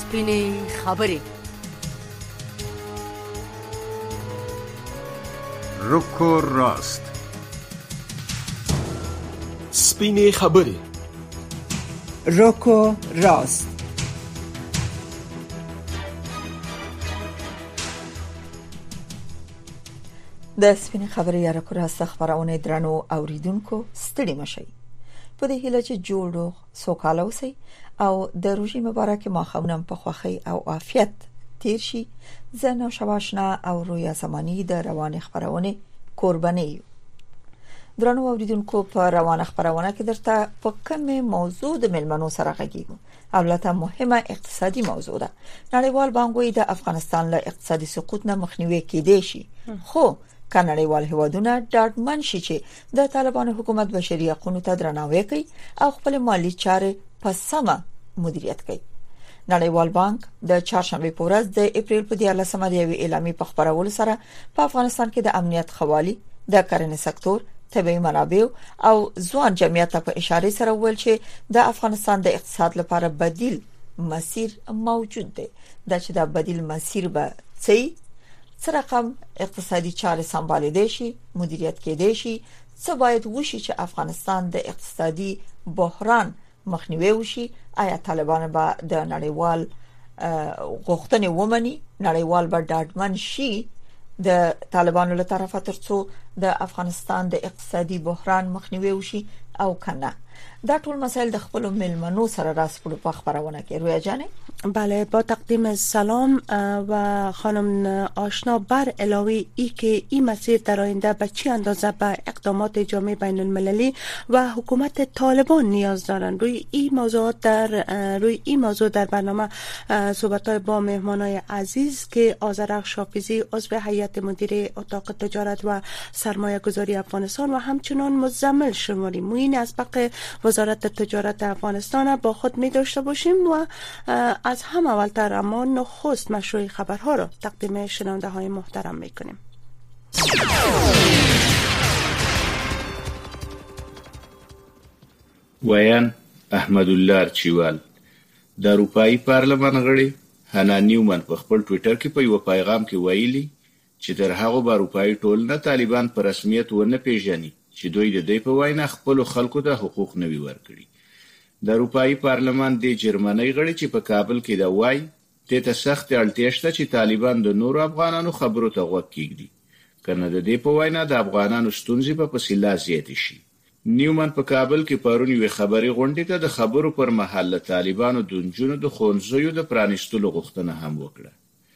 سپینې خبرې. رک و راست. سپینې خبرې. رک و راست. د سپینې خبرې یا رک و راست خبرونه درنو اوریدونکو ستړي مشي. په دې هیله چې جوړ روغ سوکاله اوسئ او د روژې مبارک ماښامونه په خوښۍ او عافیت تیر شي. زه نو شواشنا او رویا زمانی د روان خبرونه قرباني یو. درنو اوریدونکو په روان خبرونه کې درته په کومه موضوع د ملمنو سره غږیږو. اولته مهمه اقتصادي موضوع ده. نړیوال بانکوي د افغانستان له اقتصادي سقوط نه مخنیوي کېدې شي. خو کاناډایوال هیوادونه ډاډمن شي چې د طالبانو حکومت بشري حقوقو ته درناوی کوي او خپل مالی چارې په سمه مدیریت کوي. نړیوال بانک د چهارشنبه په ورځ د اپریل په 14مه د یوې اعلامیې په خبرولو سره په افغانستان کې د امنیت خوالي، د کرنې سکتور، طبيعي منابع او ځوان جمعیت په اشاره سره ویل چې د افغانستان د اقتصاد لپاره بدیل مسیر موجود دی. دا چې د بدیل مسیر به څه رقم اقتصادي چارې سمبالېدې شي، مدیریت کېدې شي، څه باید وشي چې افغانستان د اقتصادي بحران مخنیوي وشي. آیا طالبان به د نړیوال غوښتنې ومني؟ نړیوال به ډاډمن شي د طالبانو له طرفه ترڅو د افغانستان د اقتصادي بحران مخنیوي وشي او کنه؟ دا ټول مسائل د خپل ملمنو سره راسپړو په خبرونه کې. رویا جانه. بله، با تقدیم سلام و خانم آشنا، بر علاوه ای که این مسیر در آینده به چه اندازه به اقدامات جامعه بین المللی و حکومت طالبان نیاز دارند، روی این موضوع در برنامه صحبت‌های با مهمانای عزیز که آذرخ شافیزی عضو هیئت مدیره اتاق تجارت و سرمایه گذاری افغانستان و همچنان مزمل شماری معین اسبق وزارت تجارت افغانستان با خود می داشته باشیم و از هم اولتر اما نخست مشروع خبرها را تقدیم شنونده های محترم می کنیم. ویان احمد الله ارچیوال د اروپאי پارلمان غړي هانا نیومن په خپل ټوئیټر کې په یو پیغام کې ویلي چې تر هغه به اروپאי ټولنه طالبان په رسمیت ونه پیژني چې دوی د دې په وینا خپل خلکو ته حقوق نوي ورکړي. د اروپאי پارلمان د جرمني غړي چې په کابل کې دا وایي ته سخت اړتیا شته چې طالبان د نورو افغانانو خبرو ته غوږ کیږي کنه د دې په وینا د افغانانو ستونزې په فصیله زیات شي. نیومن په کابل کې پرون یو خبري غونډه ته د خبرو پر مهال طالبانو د جنونو د خونځیو د پرانیستلو غوښتنه هم وکړه.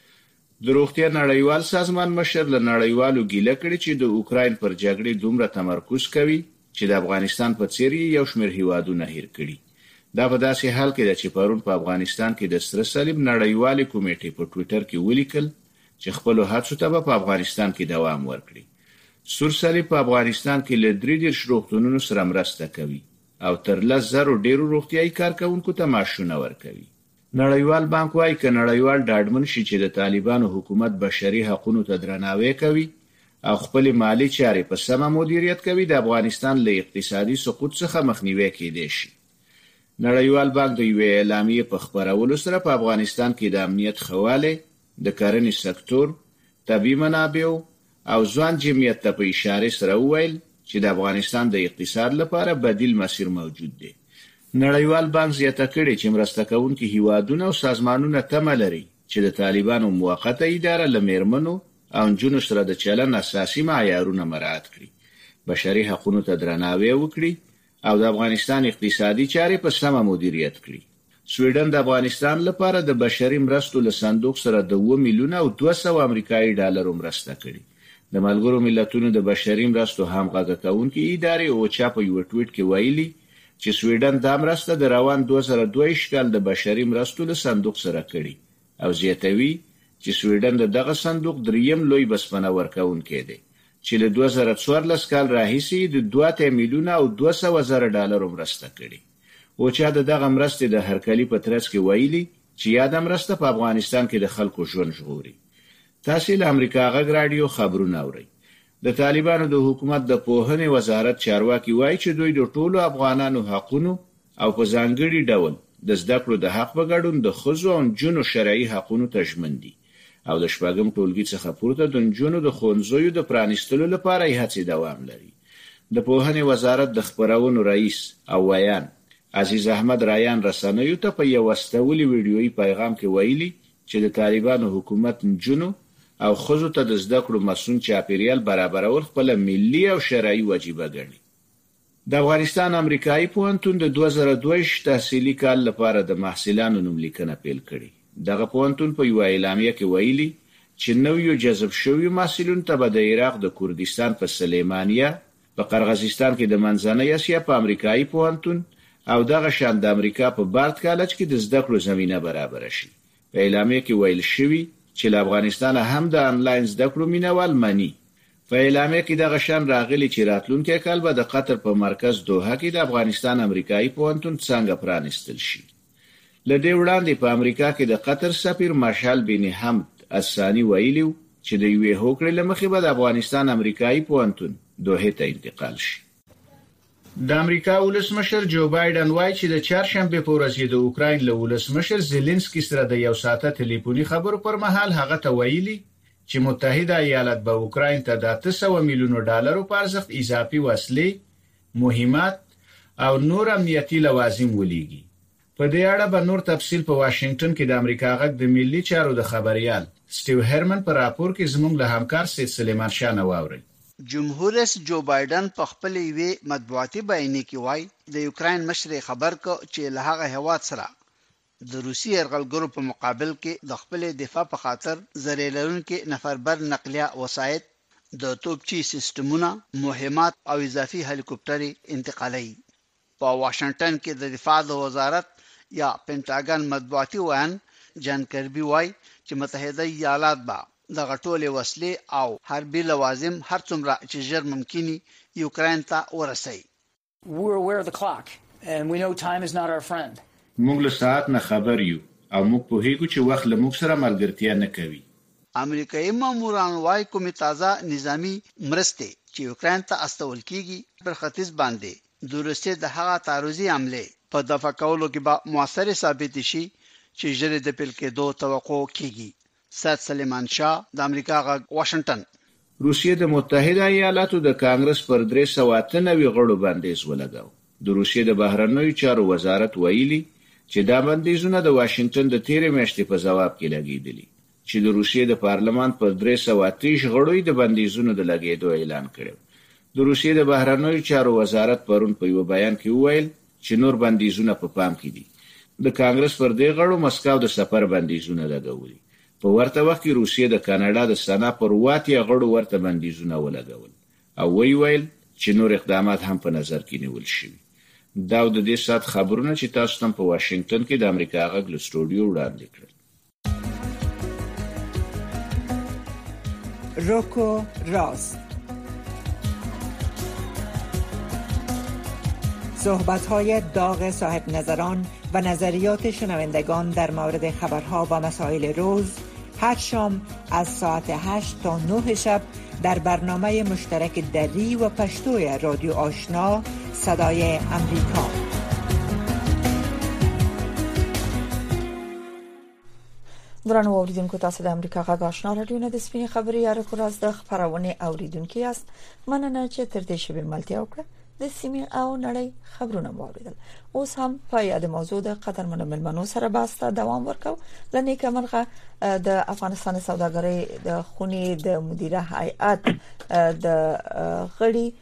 د روغتیا نړیوال سازمان مشر له نړیوالو ګیله کړي چې د اوکراین پر جګړې دومره تمرکز کوي چې د افغانستان په څیر یو شمېر هیوادونه هیر کړي. دا په داسې حال کې چې پرون په افغانستان کې د سره صلیب نړیوالې کمیټې په ټوئیټر کې ولیکل چې خپل هڅو ته په افغانستان کې دوام ورکړي. سور صلیب په افغانستان کې له 3 روغتونونو سره مرسته کوي او تر 10,000 ډیرو روغتیايي کارکونکو ته معاشونه ورکوي. نړیوال بانک وايي ک نړیوال ډاډمن شي چې د طالبانو حکومت بشري حقوقو ته درناوی کوي او خپل مالی چارې په سمه مدیریت کوي، د افغانستان له اقتصادي سقوط څخه مخنیوي کېدای شي. نړیوال بانک د یو اعلامیې په خبرولو سره په افغانستان کې د امنیت خواله، د کرنې سکتور، طبيعي منابع او ځوان جمعیت ته په اشاره سره وویل چې د افغانستان د اقتصاد لپاره بدیل مسیر موجود دی. نړیوال بانک زیاته کړي چې مرسته کوونکي هیوادونه او سازمانونه تمه لري چې د طالبانو موقته اداره لمرمنو او جنونو سره د چلن اساسي معیارونه مراعات کړي، بشري حقوقو ته درناوی وکړي او د افغانستان اقتصادي چارې په سمه مدیریت کړي. سویډن د افغانستان لپاره د بشري مرستو له صندوق سره د 2 میلیون او 200 امریکایي ډالر مرسته کړي. د ملګرو ملتونو د بشري مرستو همغږي کوونکې ادارې او چا په یو ټویټ کې ویلي چې سویډن د مرسته د روان 2022 کال د بشري مرستو له صندوق سره کړي او زیاتوي چې سویډن دغه صندوق دریم لوی بسپنه ورکوونکی دی چې له 2014 کال راهیسې د 2 میلیون او 200,000 ډالر مرسته کړي. او چا دغه مرسته د هرکلی په ترڅ کې ویلي چې یاد مرسته په افغانستان کې د خلکو ژوند ژغوري. تاسو له امریکا غږ رادیو خبرونه اورئ. د طالبانو د حکومت د پوهنې وزارت چارواکي وایي چې دوی د ټولو افغانانو حقوقو او په ځانګړي ډول د زده کړو د حق په ګډون د ښځو او نجونو شرعي حقوقو ته ژمن دي او د شپږم ټولګي څخه پورته د نجونو د ښوونځیو د پرانیستلو لپاره یې هڅې دوام لري. د پوهنې وزارت د خبرونو رئیس او ویان عزیز احمد رایان رسنیو ته په یو استولي ویډیویي پیغام کې ویلي چې د طالبانو حکومت نجونو او ښځو ته د زده کړو مسؤل چاپیریال برابرول خپل ملي او شرعي وجیبه ګڼي. د افغانستان امریکایي پوهنتون د 2022 تحصیلي کال لپاره د محصلانو نوملیکنه پیل کړې. دغه پوهنتون په یو اعلامیه کې ویلي چې نویو جذب شویو محصلینو ته به د عراق د کردستان په سلیمانیه، په قرغیزستان کې د منځنۍ اسیا په امریکایي پوهنتون او دغه شان د امریکا په بارت کالج کې د زده کړو زمينه برابر شي. په اعلامیه کې ویل شوی چې له افغانستان هم د انلاین زده کړو مینوال مني. په اعلامیه کې دغه شان راغلي چې راتلونکي کال به د قطر په مرکز دوحه کې د افغانستان امریکایي پوهنتون څنګه پرانیستل شي. لدې وړاندې په امریکا کې د قطر سفیر مارشال بن حمد الثاني ویلي چې د یوې هوکړې لمخې به د افغانستان امریکایي پوهنتون دوحه ته انتقال شي. د امریکا ولسمشر جو بایدن وایي چې د چهارشنبه په ورځ د اوکراین له ولسمشر زيلنسکي سره د یو ساعته ټلیفوني خبرو پر مهال هغه ته ویلي چې متحده ایالات به اوکراین ته د $800 میلیون په ارزښت اضافي وسلې، مهمات او نور امنیتي لوازم ولېږي. په دې اړه به نور تفصیل په واشنگټن کې د امریکا غږ د ملي چارو د خبريال سټیو هرمن پر راپور کې زموږ له همکار سید سلیمان شاه نواوري. جمهور رئیس جو بایدن په خپل وی مطبوعاتي بیان کې وایي د یوکرين مشر خبر کو چې له هغه هواد سره د روسي يرغلګرو په مقابل کې د خپل دفاع په خاطر زری لرونکو نفربر نقلیه وسایط، د توپچی سیستمونه، مهمات او اضافي هلیکوپټري انتقالي. په واشنگټن کې د دفاع د وزارت یا پینټاګن مطبوعاتي ویان جان کربي وایي چې متحده ایالات به د غټولې وسلې او حربي لوازم هر څومره چې ژر ممکني یوکرين ته ورسوي. We're aware of the clock and we know time is not our friend. موږ له ساعت نه خبر یو او موږ په هیڅ چې وخت له موږ سره ملګرتیا نه کوي. امریکایي ماموران وايي کومې تازه نظامی مرستې چې یوکرين ته استول کیږي پر ختیځ باندې د روسیې د هغه تعرضي حمله په دفع کولو کې به موثر ثابت شي چې ژر د پیل کېدو توقع کیږي. سید سلیمان شاه د امریکا غږ واشنگټن. روسیې د متحده ایالاتو د کانګرس پر 398 غړو بندیز ولګاو. د روسیې د بهرنیو چارو وزارت ویلي چې دا بندیزونه د واشنگټن د تیرې میاشتې په جواب کې لګیدلي چې د روسیې د پارلمان پر 330 غړو د بندیزونو د لګیدو اعلان کړو. د روسیې د بهرنیو چارو وزارت پرون په یو بیان کې وویل چې نور بندیزونه په پام کې دي. د کانګرس پر دې غړو مسکو د سفر بندیزونه لګولي. په ورته وخت کې روسیې د کاناډا د سنا پر واټي غړو ورته بندیزونه ولګول او ویل چې نور اقدامات هم په نظر کې نیول شوي. دا د دې سات خبرونه چې تاسو تم په واشنگټن کې د امریکا غږ له سټوډیو وړاندې کړل. روکو راست، صحبت‌های داغ صاحب نظران و نظریات شنوندگان در مورد خبرها و مسائل روز هر شام از ساعت 8 تا 9 شب در برنامه مشترک دری و پشتوی رادیو آشنا صدای امریکا. درنو اوریدونکو، تاسو د امریکا غږ آشنا رادیو نه د سپین خبري یا کوراز د خبرونه اوریدونکو یاست. مننه چې تر دې شبي ملتیا وکړه. د سیمې او نړۍ خبرونه واوریدل. اوس هم په یاد موضوع د قدرمنو ملمنو سره باسته دوام ورکو. لنیکه مرغه د افغانستان سوداګرۍ د خونی د مدیره هیئت د غړي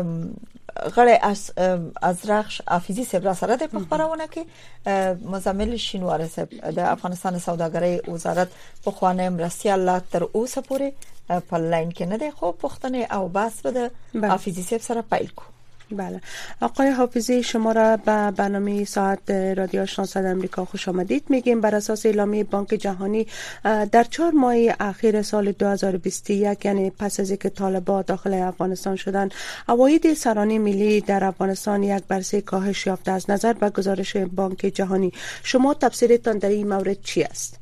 ازرخش حافظي صبر سره د خبرونه کې مزمل شینوار صاحب د افغانستان سوداګرۍ وزارت په خوانه مرستيال لا تر اوسه پورې په لاین کې نه دی، خو پښتنه او بس به د حافظي صاحب سره پیل کو. بله، آقای حافظی شما را به برنامه ساعت رادیو آشنا صدای آمریکا خوش آمدید میگیم. بر اساس اعلامیه بانک جهانی در 4 ماه اخیر سال 2021 یعنی پس از اینکه طالبان داخل افغانستان شدند، عواید سرانه ملی در افغانستان 1/3 کاهش یافته. از نظر به گزارش بانک جهانی شما تفسیرتان در این مورد چی است؟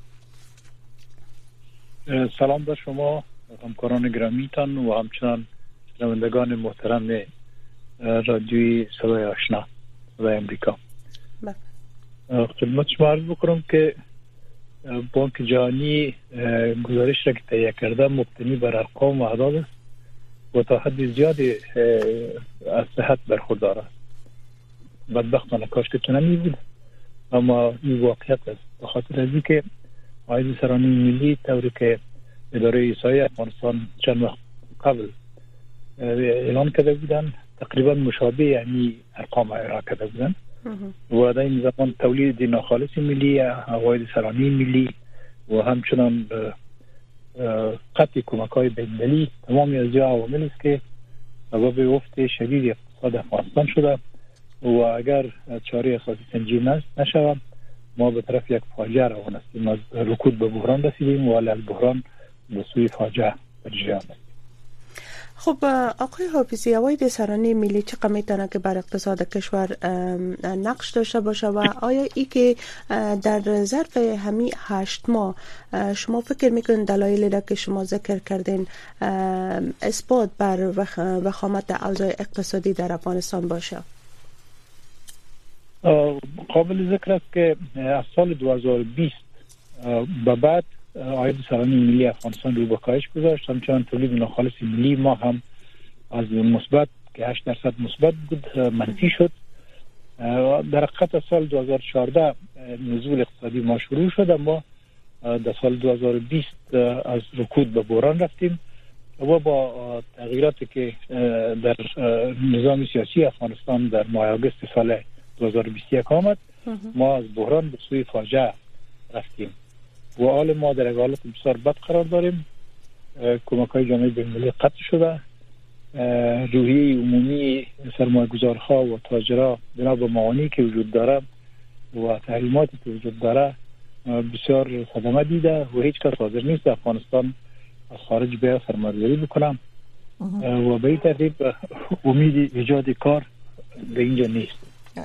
سلام به شما همکاران گرامیتان و همچنان شنوندگان محترم رادیوی صدای آشنا صدای امریکا. خدمت شما عرض بکنم که بانک جهانی گزارش را که تهیه کرده مبتنی بر ارقام و اعداد است و تا حد زیادی از صحت برخوردار است. بدبختانه کاش که چنین نمی بود، اما این واقعیت است. به خاطر از اینکه عاید سرانه ملی طوری که اداره احصایی افغانستان چند وقت قبل اعلان کرده بودن تقریبا مشابه یعنی ارقام ارائه کرده بودن و در این زمان تولید ناخالص ملی، عواید سرانه ملی و همچنان قطع کمک‌های بین‌المللی تمامی از عوامل است که سبب افت شدید اقتصاد افغانستان شده و اگر چاره اساسی سنجیده نشود ما به طرف یک فاجعه روان هستیم. از رکود به بحران رسیدیم و از بحران به سوی فاجعه جریان است. خب آقای حافظی، عواید سرانه ملی چقدر میتونه که بر اقتصاد کشور نقش داشته باشه و آیا ای که در ظرف همین 8 ماه شما فکر میکنید دلایلی را که شما ذکر کردین اثبات بر وخامت اوضاع اقتصادی در افغانستان باشه؟ قابل ذکر است که از سال 2020 به بعد عاید سرانه ملی افغانستان رو به کاهش گذاشت. همچنان تولید ناخالص ملی ما هم از مثبت که 8% مثبت بود منفی شد. در حقیقت سال 2014 نزول اقتصادی ما شروع شد، اما در سال 2020 از رکود به بحران رفتیم و با تغییراتی که در نظام سیاسی افغانستان در ماه آگوست سال 2021 آمد ما از بحران به سوی فاجعه رفتیم و حال ما در حالت بسیار بد قرار داریم. کمک‌های جامعه بین‌المللی قطع شده، روحیه عمومی سرمایه‌گذارها و تاجرها بنا به موانعی که وجود داره و تحریماتی که وجود داره بسیار صدمه دیده و هیچ کس حاضر نیست افغانستان از خارج بیا سرمایه‌گذاری بکنم و به این ترتیب امید ایجاد کار به اینجا نیست.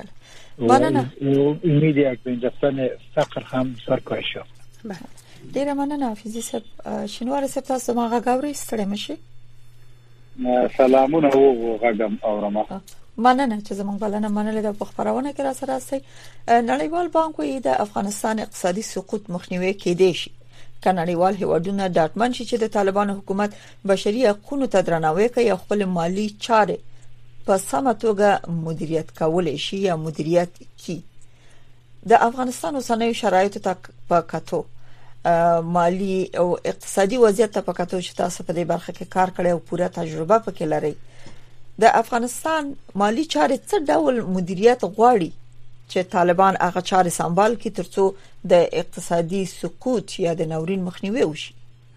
امید یک بین رفتن فقر هم بسیار کاهش یافته. ډیره مننه حافظي صاحب. شینوار صاحب تاسو ما غاوري ستړي مشي. سلامونه او غږم اورم. مننه چې زموږ بلنه منلې د خبرونه کې را سره راځي. نړیوال بانک وایي د افغانستان اقتصادي سقوط مخنیوي کېدې شي. کنړیوال هیوادونه ډاټمن شي چې د طالبان حکومت بشري حقوقو ته درناوی کوي او خپل مالی چارې په سمه توګه مدیریت کولای شي یا مدیریت کی. د افغانستان اوسنۍ شرایط ته په کتو مالی او اقتصادي وضعیت ته په کتو چې تاسو په دې برخه کې کار کړی او پوره تجربه پکې لرئ، د افغانستان مالی چارې څه ډول مدیریت غواړي چې طالبان هغه چارې سمبال کړي ترڅو د اقتصادي سقوط یا د ناورین مخنیوي وشي؟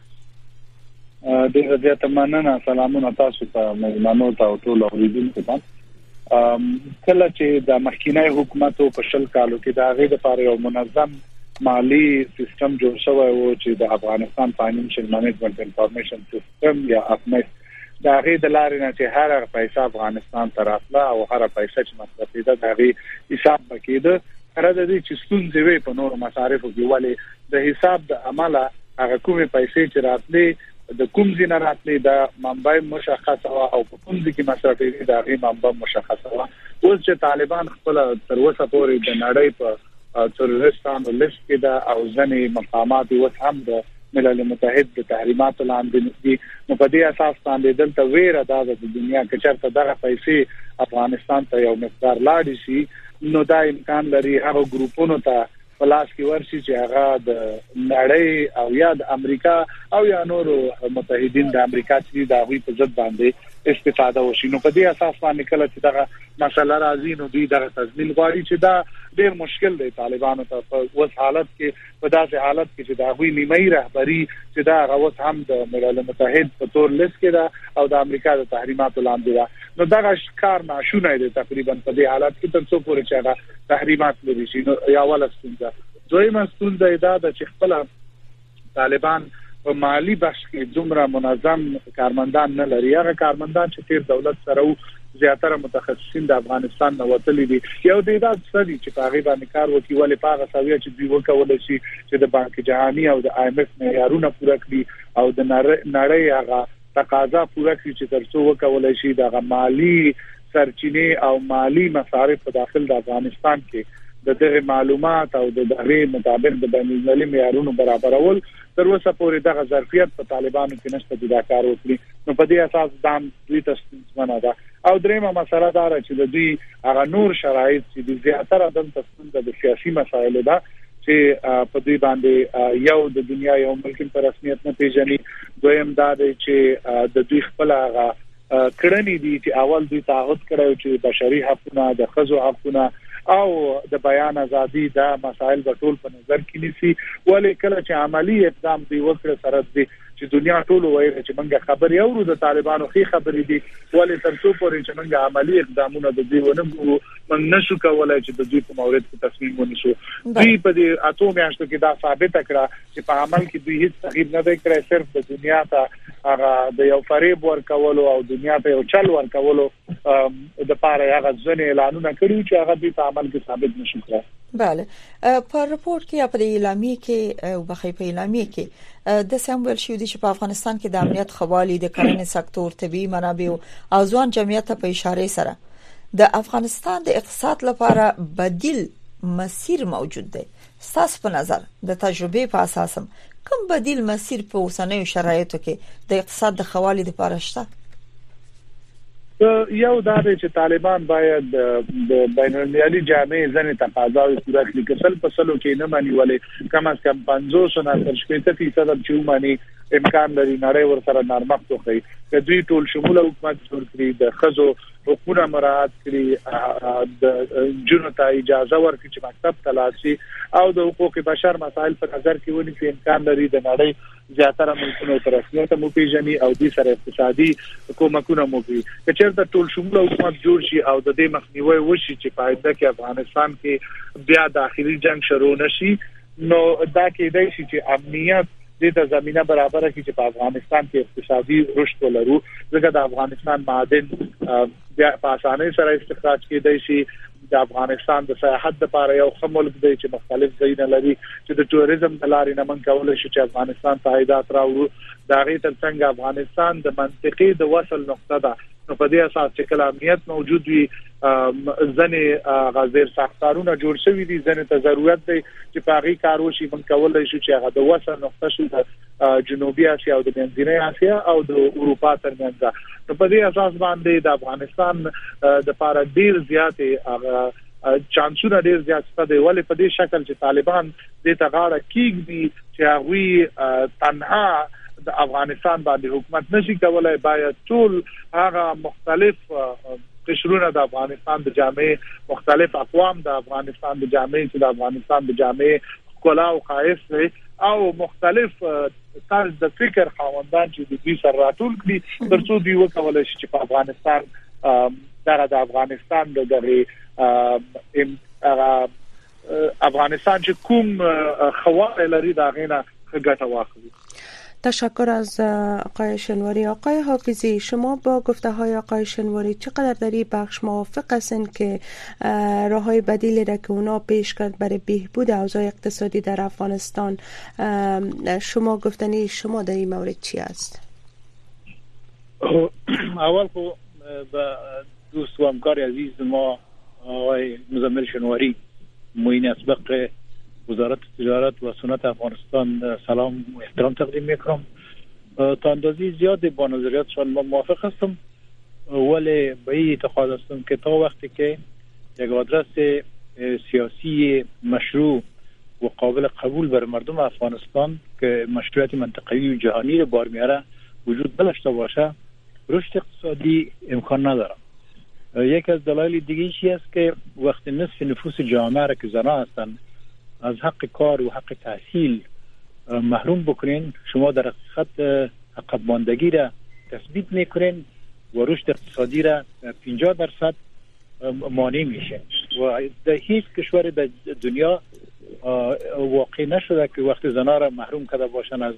ډیره زیاته مننه. سلامونه تاسو ته مېلمانو ته او ټول اوریدونکو ته. کله چې د مخکینی حکومت په 10 کالو کې د هغې لپاره یو منظم مالی سیستم جوړ شوی و چې د افغانستان فاینانشل مینجمنت انفارمیشن سیستم یا افمس د هغې د لارې نه چې هر پیسې افغانستان ته راتله او هر پیسې چې مصرفېده د هغې حساب بکېده، هر د دې چې ستونزې وي په نورو مصارفو کې ولې د حساب د عمله هغه کومې پیسې چې راتلې د کوم ځای نه راتلې د منبع مشخصه او په کوم ځای کې مصرفېږي د هغې منبع مشخصه و. اوس چې طالبان خپل تر اوسه پورې د نړۍ په تروریستانو لیست کې ده او ځینې مقامات اوس هم د ملل متحد د تحریماتو لاندې دي، نو په دې اساس باندې دلته ویره ده د دنیا کې چېرته دغه پیسې افغانستان ته یو مقدار لاړې شي نو دا امکان لري هغه ګروپونو ته پلاس کې ورشي چې هغه د نړۍ او یا د امریکا او یا نورو متحدین د امریکا چې د هغوی په ضد باندې استفاده وشي. نو په دې اساس باندې کله چې دغه مسله راځي نو دوی دغه تضمین غواړي چې دا ډېر مشکل دی طالبانو ته په اوس حالت کې، په داسې حالت کې چې د هغوی نیمایي رهبري چې دا هغه اوس هم د ملل متحد په تور لیست کې ده او د امریکا د تحریماتو لاندې ده، نو دغه کار ناشونی دی تقریبا په دې حالت کې تر څو پورې چې هغه تحریمات لري شي. نو اوله ستونزه. دویمه ستونزه دا ده چې خپل طالبان په مالی بخش کې دومره منظم کارمندان نه لري. هغه کارمندان چې تیر دولت سره زیاتره متخصصین د افغانستان نه وتلي دي، یو د دا څه چې په هغه باندې کار وکړي ولې په هغه سویه چې دوی وکول شي چې د بانک جهانی او د IMF معیارونه پوره کړي او د نړۍ هغه تقاضا پوره کړي چې ترڅو وکول شي د مالی سرچینې او مالی مصارف په داخل د افغانستان کې د دغه معلومات او د دغه مطابق د بین المللي معیارونو برابرول تر اوسه پورې دغه ظرفیت په طالبانو کې نشته چې دا کار وکړي. نو په دې اساس دا دوی تسلیمونه ده. او دریمه مسله دا چې د دوی هغه نور شرایط چې د زیاتره د تسلیمونه د سیاسي مسایلو ده چې په دوی باندې یو د دنیا یو ملک په رسمیت نه پیژني، دویم دا چې د دوی خپل هغه کړنې دي چې اول دوی تعهد کړو چې بشري حقوقونه، د ښځو حقوقونه او د بیان ازادي دا مسائل په ټول په نظر کې نیسي، ولې کله چې عملی اقدام دی وکړ سره دي چې دنیا ټول وایي چې موږ خبرې اورو د طالبانو خې خبرې دي، ولې تر څو پورې چې موږ عملی اقدامونه د دوی ونه ګورو موږ نشو کولای چې د دوی په مورد کې تصمیم ونیسو. دوی په دې اته میاشتو کې دا ثابت کړه چې په عمل کې دوی هیڅ تغییر نه دی کړی، صرف د دنیا ته هغه د یو فریب ورکولو او دنیا ته یو چل ورکولو د پاره هغه ځنې اعلانونه کړي چې هغه دوی په عمل کې ثابت نشي کړی. بله، په رپورت کې یا په اعلامیه کې او بخې په اعلامیه کې د سمول شو دي چې په افغانستان کې د امنیت خوالي، د کرنې سکتور، طبي منابع او ځوان جمعیت په اشاره سره د افغانستان د اقتصاد لپاره بدیل مسیر موجود دی. تاسو په نظر د تجربه په اساس کوم بدیل مسیر په اوسنیو شرایطو کې د اقتصاد د خوالي لپاره شته؟ یو دا دی چې طالبان باید د بین المللي جامعې ځنې تقاضاوي پوره کړي، که سل په سلو کې نه مانی ولې کم از کم 50 نه تر 60% چې مانی امکان لري نړۍ ورسره نرمښت وکړي، چې دوی ټول شموله حکومت جوړ کړي، د ښځو حقوقونه مراعات کړي، د جنونو ته اجازه ورکړي چې مکتب ته لاړ شي او د حقوق بشر مسایل په نظر کې ونیسي، امکان لري د نړۍ زیاتره ملکونو تر رسمیت مو پیژني او د سره اقتصادي کومکونه مو کوي. که چېرته ټول شموله حکومت جوړ شي او د دې مخنیوي وشي چې په آینده کې افغانستان کې بیا داخلي جنگ شروع نشي، نو دا کېدای شي چې امنیت د زمينه برابر کړي چې په افغانستان کې اقتصادي رشد ولرو، ځکه د افغانستان معادن بیا په اسانۍ سره استخراج کېدای شي. د افغانستان د سیاحت لپاره یو ښه ملک دی چې مختلف ځایونه لري چې د ټوریزم د لارې نه موږ کولای شو چې افغانستان ته عایدات راوړو. دا غي ترڅنګ افغانستان د منطقي د وصل نقطه ده، نو په دې اساس چې کله امنیت موجود وي ځنې غزیر ساختارونه جوړ شوي دي، ځنې ته ضرورت دی چې په هغه کار وشي، موږ کولای شو چې هغه د وصل نقطه شي د جنوبي اسیا او د منځنۍ اسیا او د اروپا ترمنځ. نو په دې اساس باندې د افغانستان د لپاره ډیر زیات چانسونه ډیر زیات ستاسو ولې په دې شکل چې طالبان د تغاړه کیږي چې هغه تنها د افغانستان باندې حکومت نشي کولای، باید ټول هغه مختلف قشرونه د افغانستان د جامعې، مختلف اقوام د افغانستان د جامعې چې د افغانستان د جامعې کلا او خاصه او مختلف طرز د فکر خاوندان چې د دې سره راټول کړي ترڅو دوی وکولای شي چې په افغانستان د افغانستان دغه افغانستان چې کوم خواله لري دا غینه ګټه واخلي. تشکر از آقای شنواری. آقای حافظی، شما با گفته های آقای شنواری چقدر در این بخش موافق هستین که راه های بدیلی را که اونا پیش کرد برای بهبود اوضاع اقتصادی در افغانستان، شما گفتنی شما در این مورد چی است؟ اول خو با دوست و همکار عزیز ما آقای مزمل شنواری معین اسبق وزارت تجارت و صنعت افغانستان سلام و احترام تقدیم میکنم. تا اندازه زیاد با نظریاتشان ما موافق هستم، ولی به این اعتقاد هستم که تا وقتی که یک آدرس سیاسی مشروع و قابل قبول بر مردم افغانستان که مشروعیت منطقه‌ای و جهانی رو بار میاره وجود نداشته باشه، رشد اقتصادی امکان نداره. یک از دلایل دیگه چی است که وقتی نصف نفوس جامعه را که زنان هستند از حق کار و حق تحصیل محروم بکنین، شما در حقیقت عقب ماندگی را تثبیت میکنین و رشد اقتصادی را 50% مانع میشه و در هیچ کشور در دنیا واقع نشده که وقتی زنان را محروم کرده باشن از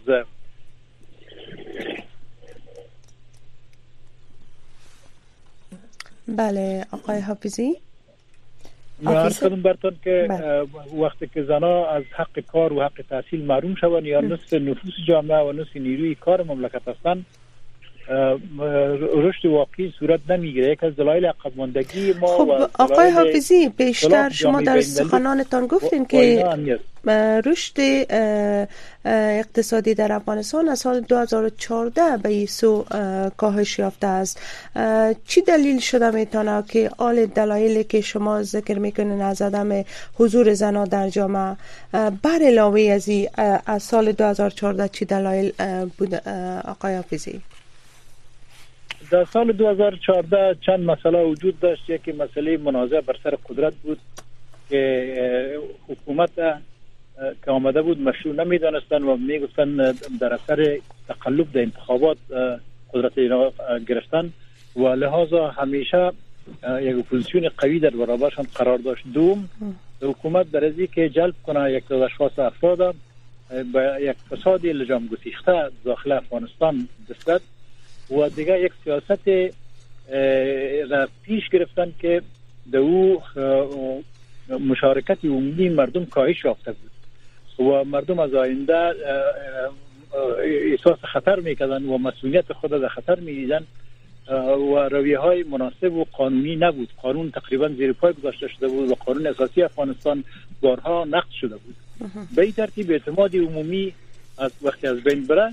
بله. آقای حافظی عرض کردم براتون که وقتی که زنان از حق کار و حق تحصیل محروم شوند یا نصف نفوس جامعه و نصف نیروی کار مملکت هستند، رشد واقعی صورت نمیگیره. یک از دلایل عقب ماندگی ما خب آقای حافظی بیشتر شما در سخنانتان گفتین که رشد اقتصادی در افغانستان از سال 2014 به این سو کاهش یافته است. چی دلیل شده میتونه که آل دلایلی که شما ذکر میکنین از عدم حضور زنان در جامعه بر علاوه از سال 2014 چی دلایل بود آقای حافظی؟ در سال 2014 چند مسئله وجود داشت. یکی مسئله منازعه بر سر قدرت بود که حکومت که آمده بود مشروع نمیدانستن و میگفتن در اثر تقلب در انتخابات قدرت اینا گرفتن و لحاظا همیشه یک اپوزیسیون قوی در برابرشان قرار داشت. دوم حکومت در ازی که جلب کنه یک اشخاص افراد به یک فساد لجام گسیخته داخل افغانستان دست و دیگه یک سیاست را پیش گرفتن که در او مشارکت عمومی مردم کاهش یافته بود و مردم از آینده احساس خطر میکردن و مسئولیت خود را خطر میدیدن و رویه های مناسب و قانونی نبود. قانون تقریبا زیر پای گذاشته شده بود و قانون اساسی افغانستان بارها نقض شده بود. به این ترتیب اعتماد عمومی از وقتی از بین بره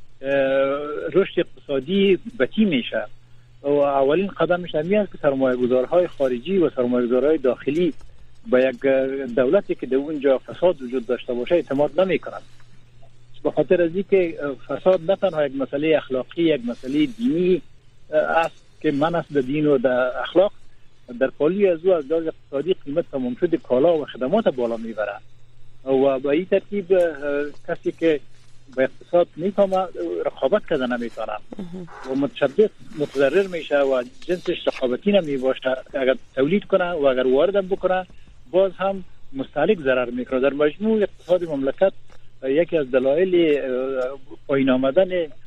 رشد اقتصادی بطی میشه و اولین قدمش همین است که سرمایه‌گذارهای خارجی و سرمایه‌گذارهای داخلی به یک دولتی که در اونجا فساد وجود داشته باشه اعتماد نمی‌کنند. به خاطر از اینکه فساد نه تنها یک مسئله اخلاقی، یک مسئله دینی است که من است در دین و در اخلاق، در پالی از او از لحاظ اقتصادی قیمت تمام شده کالا و خدمات بالا میبره و به این ترتیب کسی که به اقتصاد میفهمه رقابت کرده نمیتونه و متضرر میشه و جنسش رقابتی نمیباشه. اگر تولید کنه و اگر واردم بکنه باز هم مستهلک ضرر میکنه. در مجموع اقتصاد مملکت یکی از دلایل پایین آمدن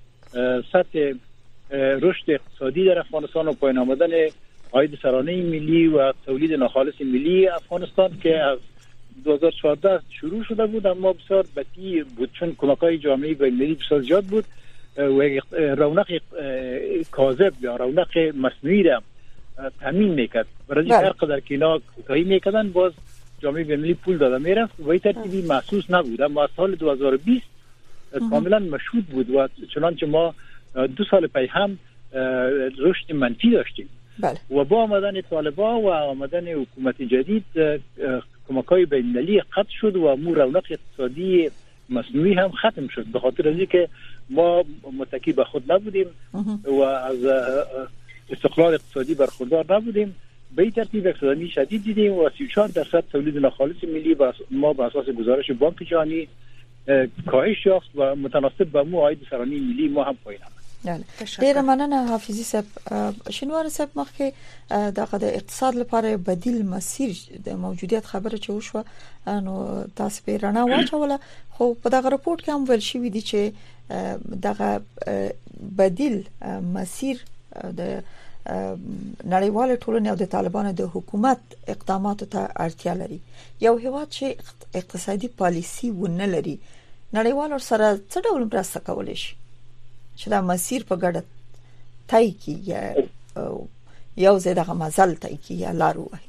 سطح رشد اقتصادی در افغانستان و پایین آمدن عاید سرانه ملی و تولید ناخالص ملی افغانستان که از 2014 شروع شده بود اما بسیار بطی بود چون کمک‌های جامعه بین‌المللی بسیار زیاد بود و رونق کاذب یا رونق مصنوعی را تامین میکرد. برای هر قدر که اینا کوتاهی میکردن باز جامعه بین‌المللی پول داده میرفت و این ترتیبی محسوس نبود. اما از سال 2020 کاملا مشهود بود و چنانچه ما 2 سال پی هم رشد منفی داشتیم. بله. و با آمدن طالبان و آمدن حکومت جدید کمک‌های بین‌المللی قطع شد و مو رونق اقتصادی مصنوعی هم ختم شد به خاطر از اینکه ما متکی به خود نبودیم و از استقلال اقتصادی برخوردار نبودیم. به این ترتیب اقتصادی شدید دیدیم و 34% تولید ناخالص ملی ما به اساس گزارش بانک جهانی کاهش یافت و متناسب با مو عاید سرانه ملی ما هم پایین آمد. ډیره مننه حافظي صاحب. شنوار صاحب مخکې دغه د اقتصاد لپاره بدیل مسیر د موجودیت خبره چې وشو نو تاسو په رڼا واچوله خو په دغه رپورت کې هم ویل شوی دی چې دغه بدیل مسیر د نړیوال ټولنې او د طالبانو د حکومت اقداماتو ته اړتیا لري. یو هیواد چې اقتصادي پالیسی ونه لري نړیوال سره څه ډول مرسته کولی شي چې دا مسیر په ګډه تای کی یا یو ځای دغه مزل تای کی یا لار وایي.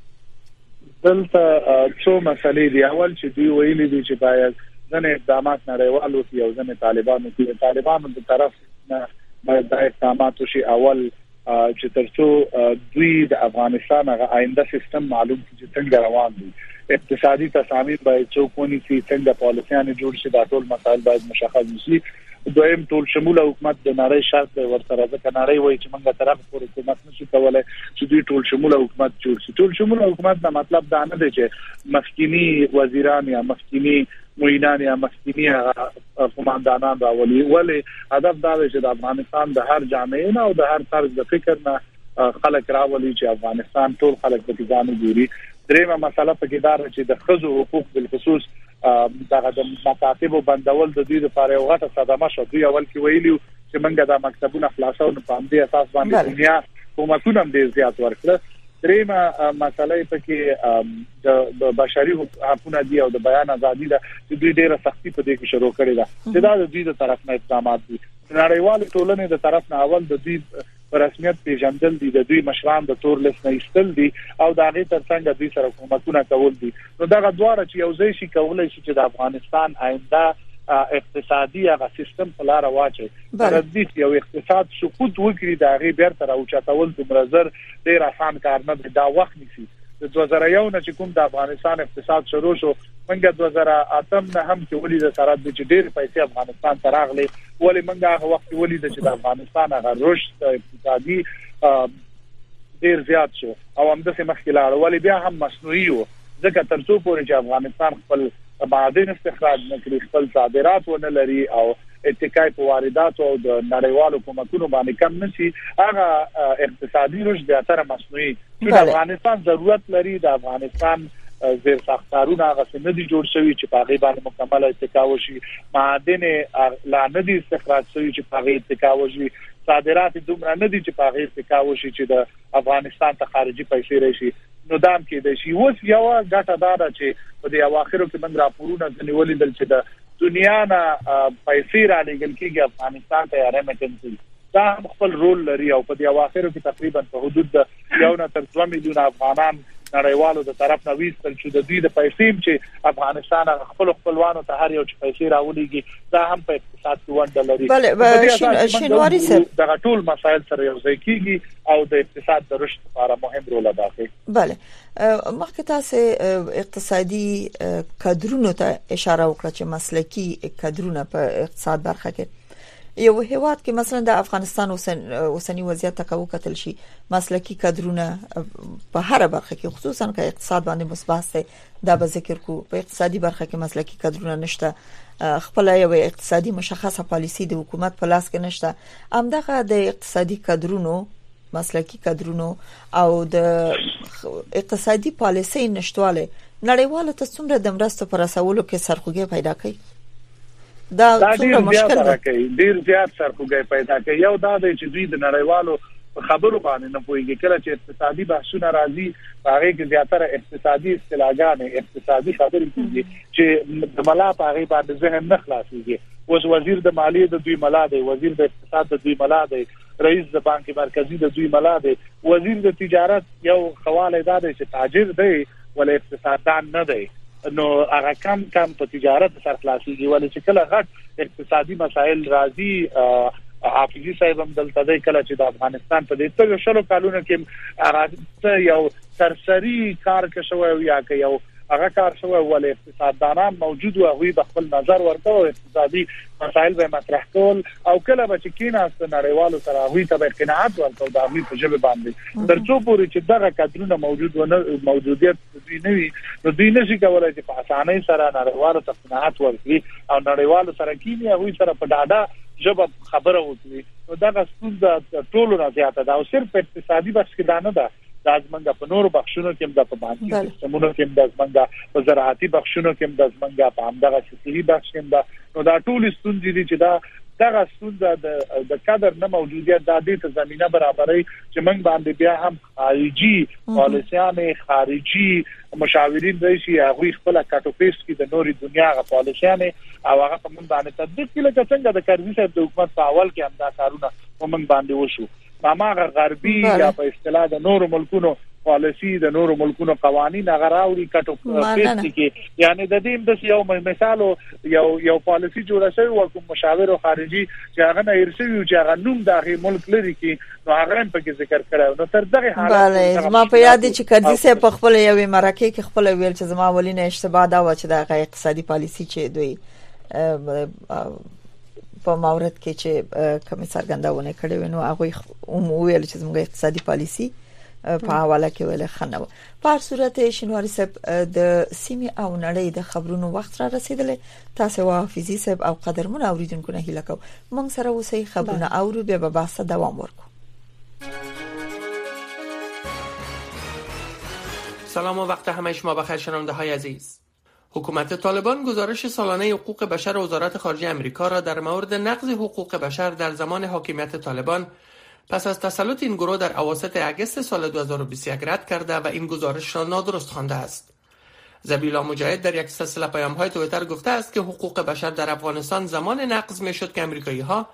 دلته څو مسلې دی. اول چې دوی ویلي دي چې باید ځنې اقدامات نړیوال وکړي او ځنې طالبانو په طرف نه باید دا اقدامات وشي. اول چې ترڅو دوی د افغانستان هغه آینده سیستم معلوم کړي چې څنګه روان دي، اقتصادي تصامیم باید څوک ونیسي، څنګه پالیسیانه جوړ شي، دا ټول مسایل باید مشخص شي. دویم ټول شموله حکومت د نړۍ شرط ورسره ځکه نړۍ وایي چې موږ طرف پورې حکومت نشي کولای چې دوی ټول شموله حکومت جوړ شي. ټول شموله حکومت دا مطلب دا نه دی چې مخکینی وزیران یا مخکینی معینان یا مخکینی قوماندانان راولي، ولی هدف دا دی چې د افغانستان د هر جامعه نه او د هر طرز د فکر نه خلک راولي چې افغانستان ټول خلک په ځانو ګوري. دریمه مسله په کې دا چې د خزو حقوق بالخصوص دغه د مکاتب بندول د دوی لپاره یو غټه صدمه شو. دوی اول کې ویلي چې موږ د مکتبونو خلاصو په دې اساس باندې دنیا حکومتونه هم ډیر زیات ورکړه. دریمه مسله په کې د بشري حقوقو دی او د بیان ازادي ده چې دوی ډیره سختي په دې کې شروع کړې ده چې دا د دوی د طرف نه اقدامات دي. نړیوال ټولنې د طرف نه اول د دوی په رسمیت پیژندل دي، د دوی مشران د تور لیست نه ایستل دي او د هغې ترڅنګ دوی سره کومکونه کول دي. نو دغه دواړه چې یو ځای شي کولای شي چې د افغانستان آینده اقتصادي هغه سیستم په لار واچي. ترڅو یو اقتصاد سقوط وکړي د هغې بیرته راوچتول دومره زر ډېر آسان کار نه دی، دا وخت نیسي. د 2001 نه چې کوم د افغانستان اقتصاد شروع شو، منګه 2008 نه هم چې ولې د سره د ډېر پیسې افغانستان ته راغلي، ولې منګه هغه وخت ولې چې د افغانستان هغه رشد اقتصادي ډېر زیات شو او هم د مخکې لاړ، ولې بیا هم مصنوعي وو، ځکه تر څو پورې چې افغانستان خپل معادن استخراج نکړي، خپل صادرات ونه لري او اتکای په واردات او د نړیوالو کومکونو باندې کم نشي، هغه اقتصادي رشد بیا تر مصنوعي چې افغانستان ضرورت لري. د افغانستان زیر ساختارونه هغه څه نه دي جوړ شوي چې په هغې باندې مکمل اتکا وشي، معادن لا نه دي استخراج شوي چې په هغې اتکا وشي، صادرات دومره نه دي چې په هغې اتکا وشي چې د افغانستان ته خارجي پیسې راشي. نو دام کېدای شي. اوس یو ګټه دا ده چې په دې اواخرو کې موږ راپورونه ځنې ولیدل چې د دنیا نه پیسې رالېږل کېږي افغانستان ته، یا ریمیټنس، دا هم خپل رول لري او په دې اواخرو کې تقریبا په حدود د 1 نه تر 2 میلیونه افغانان نړیوالو د طرف نه ویستل چې د دوی د پیسې چې افغانستان خپل خپلوانو ته هر یو چې پیسې راولېږي، دا هم په اقتصاد کې ونډه لري. بله شینواري صاحب، دغه ټول مسایل سره یو ځای کیږي او د اقتصاد د رشد لپاره مهم رول ادا کوي. بله مخکې تاسو اقتصادي کادرونو ته اشاره وکړه چې مسلکی کادرونه په اقتصاد برخه کې یو هیواد کې مثلا د افغانستان اوسنی وضعیت ته وکتل شي، مسلکی کادرونه په هر برخه کې خصوصا که اقتصاد باندې مثبت دی، دا به ذکر کو. په اقتصادي برخه کې مسلکی کادرونه نشته، خپل یو اقتصادي مشخصه پالیسی د حکومت په لاس کې نشته. همدغه د اقتصادي کادرونو، مسلکی کادرونو او د اقتصادي پالیسی نشټواله نړیوالو ته څومره د مرستو پر رسولو کې سرخوږی پیدا کوي؟ دا څومره مشکل دی، ډیر زیات سرخوږی پیدا کوي. یو دا دی چې دوی د نړیوالو خبرو باندې نه پوهیږي. کله چې اقتصادي بحثونه راځي هغه کې زیاتره اقتصادي اصطلاحګانې، اقتصادي خبرې کیږي چې د ملا په هغه باندې ذهن نه خلاصيږي. اوس وزیر د مالیې د دوی ملا دی، وزیر د اقتصاد د دوی ملا دی، رئیس د بانک مرکزی د دوی ملا دی، وزیر د تجارت یو خواله دا دی چې تاجر دی ولې اقتصاددان نه دی. نو هغه کم په تجارت سره خلاصيږي، ولې چې کله غټ اقتصادي مسایل راځي، حافظي صاحب هم دلته دی، کله چې د افغانستان په دې ټول شلو کالونو کې هغه یو سرسری کار کوي یا که یو هغه کار شوی، ولې اقتصاددانان موجود او هغوی د خپل نظر ورکوي، اقتصادي مسایل به مطرح کول او کله به چې کیناست نړیوالو سره هغوی ته به قناعت ورکول د هغوی په ژبه باندې. تر څو پورې چې دغه کادرونه موجودیت دوی نه وي، نو دوی نشي کولای چې په اسانۍ سره نړیوالو ته قناعت ورکړي او نړیوالو سره کینی هغوی سره په ډاډه ژبه خبره وکړي. نو دغه ستونزه ټولو نه زیاته ده او صرف اقتصادي بحث کې دا نه ده، د ازمنګ په نورو بخښونو کې هم د په بانکي سیستمونو کې هم د ازمنګ په زراعتي بخښونو کې هم د ازمنګ په همدغه سیاسي بخښ کې هم ده. نو دا ټول ستونزې دي چې دغه ستونزه د کادر نه موجودیت د دې ته زمينه برابرۍ چې موږ باندې بیا هم خارجي پالیسیانه، خارجي مشاورین راشي، هغه خپل کټو پیسټ کې د نوري دنیا غو پالیسیانه او هغه په موږ باندې تطبیق کړي، لکه څنګه د کرزي صاحب د حکومت په اول کې هم دا کارونه په موږ باندې وشو. ماما غربي یا په اصطلاح د نورو ملکونو پالیسی، د نورو ملکونو قوانین هغه راوړي کټو پیسټ کې، یعنی د دې د یو مثال یو پالیسی جوړه شوی او کوم مشاور خارجي چې هغه نه ارشوي چې هغه نوم د ملک لري کې، نو هغه هم په ذکر کړو. نو تر دغه حالت ما په یاد چې کرزي صاحب په خپل یو مرکه کې خپل ویل چې زما ولینه اشتباه دا و چې د اقتصادي پالیسی چې دوی په مورد کې چې کوم څرګندونه کړې نو هغه ویل چې زموږ اقتصادي پالیسی په حواله کې ویل خنو. په هر صورت شینواري صاحب د سیمې او نړۍ د خبرونو وخت را رسیدلې، تاسو حافظي صاحب او قدرمن اوریدونکو نه هیله کوم موږ سره اوسئ، خبرونه اورو بیا به بحث دوام ورکو. سلام و وقت همه شما بخیر شنونده های عزیز. حکومت طالبان گزارش سالانه حقوق بشر وزارت خارجه آمریکا را در مورد نقض حقوق بشر در زمان حاکمیت طالبان پس از تسلط این گروه در اواسط اگست سال 2021 رد کرده و این گزارش را نادرست خوانده است. ذبیح‌الله مجاهد در یک سلسله پیام‌های توییتر گفته است که حقوق بشر در افغانستان زمان نقض می‌شد که آمریکایی‌ها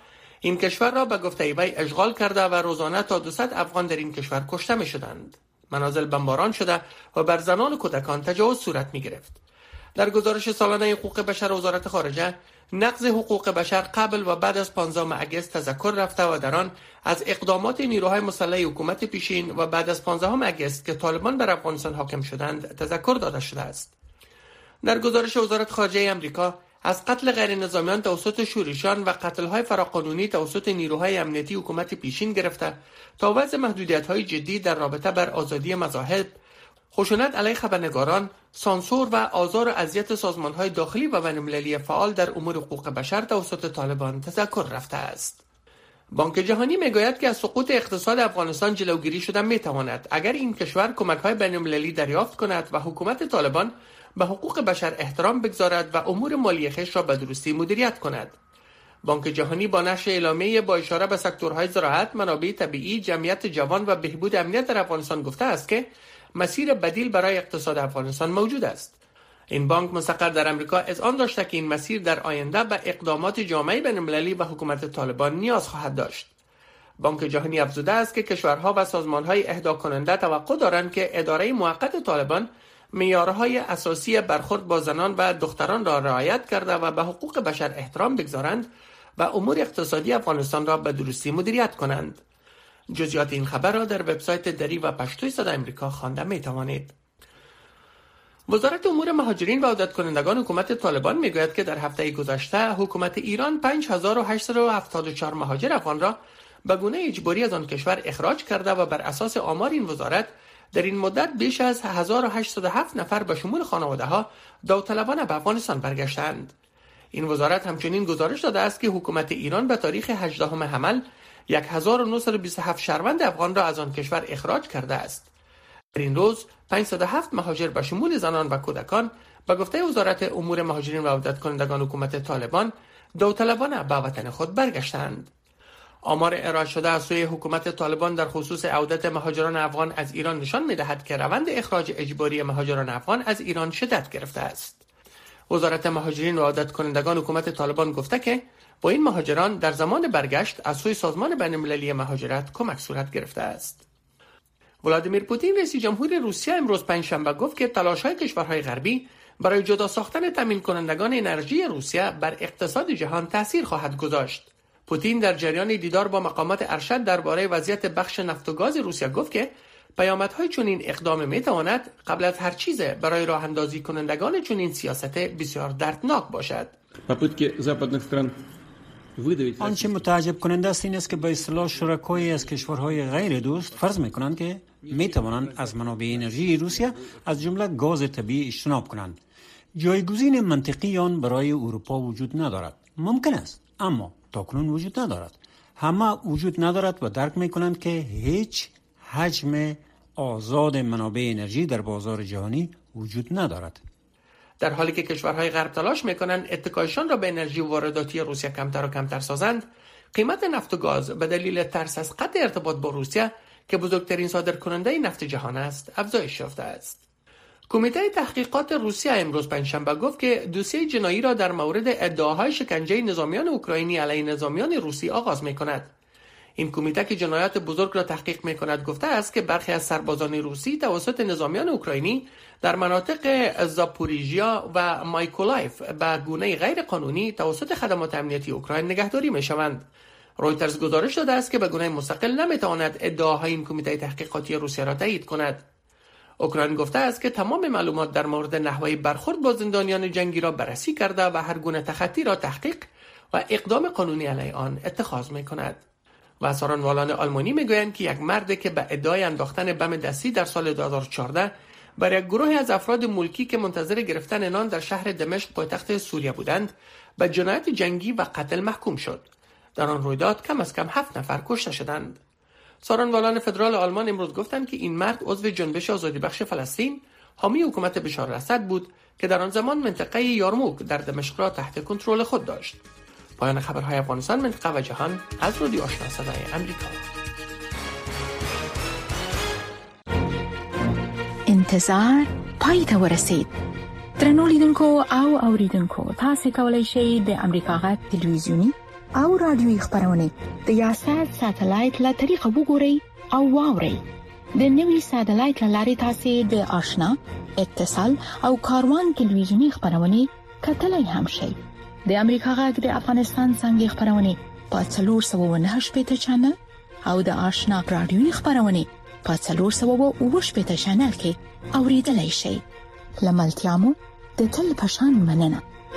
این کشور را به گفته وی اشغال کرده و روزانه تا 200 افغان در این کشور کشته می شدند. منازل بمباران شده و بر زنان و کودکان تجاوز صورت می گرفت. در گزارش سالانه حقوق بشر وزارت خارجه، نقض حقوق بشر قبل و بعد از 15 اگست تذکر رفته و در آن از اقدامات نیروهای مسلح حکومت پیشین و بعد از 15 اگست که طالبان بر افغانستان حاکم شدند تذکر داده شده است. در گزارش وزارت خارجه آمریکا، از قتل غیر نظامیان توسط شورشیان و قتل‌های فراقانونی توسط نیروهای امنیتی حکومت پیشین گرفته تا وضع محدودیت‌های جدی در رابطه بر آزادی مذاهب، خشونت علیه خبرنگاران، سانسور و آزار و اذیت سازمان‌های داخلی و بین‌المللی فعال در امور حقوق بشر توسط طالبان تذکر رفته است. بانک جهانی میگوید که از سقوط اقتصاد افغانستان جلوگیری شده میتواند اگر این کشور کمک‌های بین‌المللی دریافت کند و حکومت طالبان به حقوق بشر احترام بگذارد و امور مالی خویش را به درستی مدیریت کند. بانک جهانی با نشر اعلامیه با اشاره به سکتورهای زراعت، منابع طبیعی، جمعیت جوان و بهبود امنیت در افغانستان گفته است که مسیر بدیل برای اقتصاد افغانستان موجود است. این بانک مستقر در امریکا اذعان داشته که این مسیر در آینده به اقدامات جامعه بین‌المللی و حکومت طالبان نیاز خواهد داشت. بانک جهانی افزوده است که کشورها و سازمان‌های اهدا کننده توقع دارند که اداره موقت طالبان معیارهای اساسی برخورد با زنان و دختران را رعایت کرده و به حقوق بشر احترام بگذارند و امور اقتصادی افغانستان را به درستی مدیریت کنند. جزئیات این خبر را در وبسایت دری و پشتوی صدای آمریکا خوانده می‌توانید. وزارت امور مهاجرین و عودت کنندگان حکومت طالبان میگوید که در هفته گذشته حکومت ایران 5874 مهاجر افغان را به گونه اجباری از آن کشور اخراج کرده و بر اساس آمار این وزارت در این مدت بیش از 1807 نفر به شمول خانواده‌ها داوطلبانه به افغانستان برگشتند. این وزارت همچنین گزارش داده است که حکومت ایران به تاریخ 18 حمل 1927 شهروند افغان را از آن کشور اخراج کرده است. در این روز 507 مهاجر به شمول زنان و کودکان به گفته وزارت امور مهاجرین و عودت کنندگان حکومت طالبان داوطلبانه به وطن خود برگشتند. آمار ارائه شده از سوی حکومت طالبان در خصوص عودت مهاجران افغان از ایران نشان می‌دهد که روند اخراج اجباری مهاجران افغان از ایران شدت گرفته است. وزارت مهاجرین و عودت کنندگان حکومت طالبان گفته که با این مهاجران در زمان برگشت از سوی سازمان بین‌المللی مهاجرت کمک صورت گرفته است. ولادیمیر پوتین رئیس جمهور روسیه امروز پنجشنبه گفت که تلاش‌های کشورهای غربی برای جدا ساختن تامین کنندگان انرژی روسیه بر اقتصاد جهان تاثیر خواهد گذاشت. پوتین در جریان دیدار با مقامات ارشد درباره وضعیت بخش نفت و گاز روسیه گفت که پیامدهای چنین اقدام میتواند قبل از هر چیز برای راه اندازی کنندگان چنین سیاست بسیار دردناک باشد. آنچه متعجب کننده است این است که به اصطلاح شرکای از کشورهای غیر دوست فرض میکنند که میتوانند از منابع انرژی روسیه از جمله گاز طبیعی اجتناب کنند. جایگزین منطقی آن برای اروپا وجود ندارد. ممکن است اما تاکنون وجود ندارد. همه وجود ندارد و درک میکنند که هیچ حجم آزاد منابع انرژی در بازار جهانی وجود ندارد. در حالی که کشورهای غرب تلاش میکنند اتکایشان را به انرژی وارداتی روسیه کمتر و کمتر سازند، قیمت نفت و گاز به دلیل ترس از قطع ارتباط با روسیه که بزرگترین صادرکننده نفت جهان است، افزایش یافته است. کمیته تحقیقات روسیه امروز پنجشنبه گفت که دوسیه جنایی را در مورد ادعاهای شکنجه نظامیان اوکراینی علیه نظامیان روسی آغاز میکند. این کمیته که جنایات بزرگ را تحقیق میکند گفته است که برخی از سربازان روسی توسط نظامیان اوکراینی در مناطق زاپوریژیا و مایکولایف به گونه غیر قانونی توسط خدمات امنیتی اوکراین نگهداری میشوند. رویترز گزارش داده است که به گونه مستقل نمیتواند ادعاهای این کمیته تحقیقاتی روسیه را تایید کند. اوکراین گفته است که تمام معلومات در مورد نحوه برخورد با زندانیان جنگی را بررسی کرده و هر گونه تخطی را تحقیق و اقدام قانونی علیه آن اتخاذ میکند. و سارنوالان آلمانی میگویند که یک مرد که به ادعای انداختن بم دستی در سال 2014 بر یک گروه از افراد ملکی که منتظر گرفتن نان در شهر دمشق پایتخت سوریه بودند به جنایت جنگی و قتل محکوم شد. در آن رویداد کم از کم 7 نفر کشته شدند. سارنوالان فدرال آلمان امروز گفتند که این مرد عضو جنبش آزادی بخش فلسطین، حامی حکومت بشار الاسد بود که در آن زمان منطقه یارموک در دمشق را تحت کنترل خود داشت. پایان خبرهای افغانستان، منطقه و جهان از رادیو آشنا صدای امریکا. انتظار پای ته ورسید. درنو لیدونکو او اوریدونکو، تاسو کولی شئ د امریکا غږ تلویزیونی، او رادیوي خبرونه د یاشر ساتلایت له طریقه وګورئ او واورئ. د نوي ساتلایت لارې تاسو د آشنا، اتصال او کاروان ټلویزیونی خبرونه کتلای هم شئ. د امریکا غږ د افغانستان څنګه خبرونه په 498 چنل او د آشنا رادیوي خبرونه په 408 چنل کې اوریدلای شئ. لملتيامو د تل پشان مننه.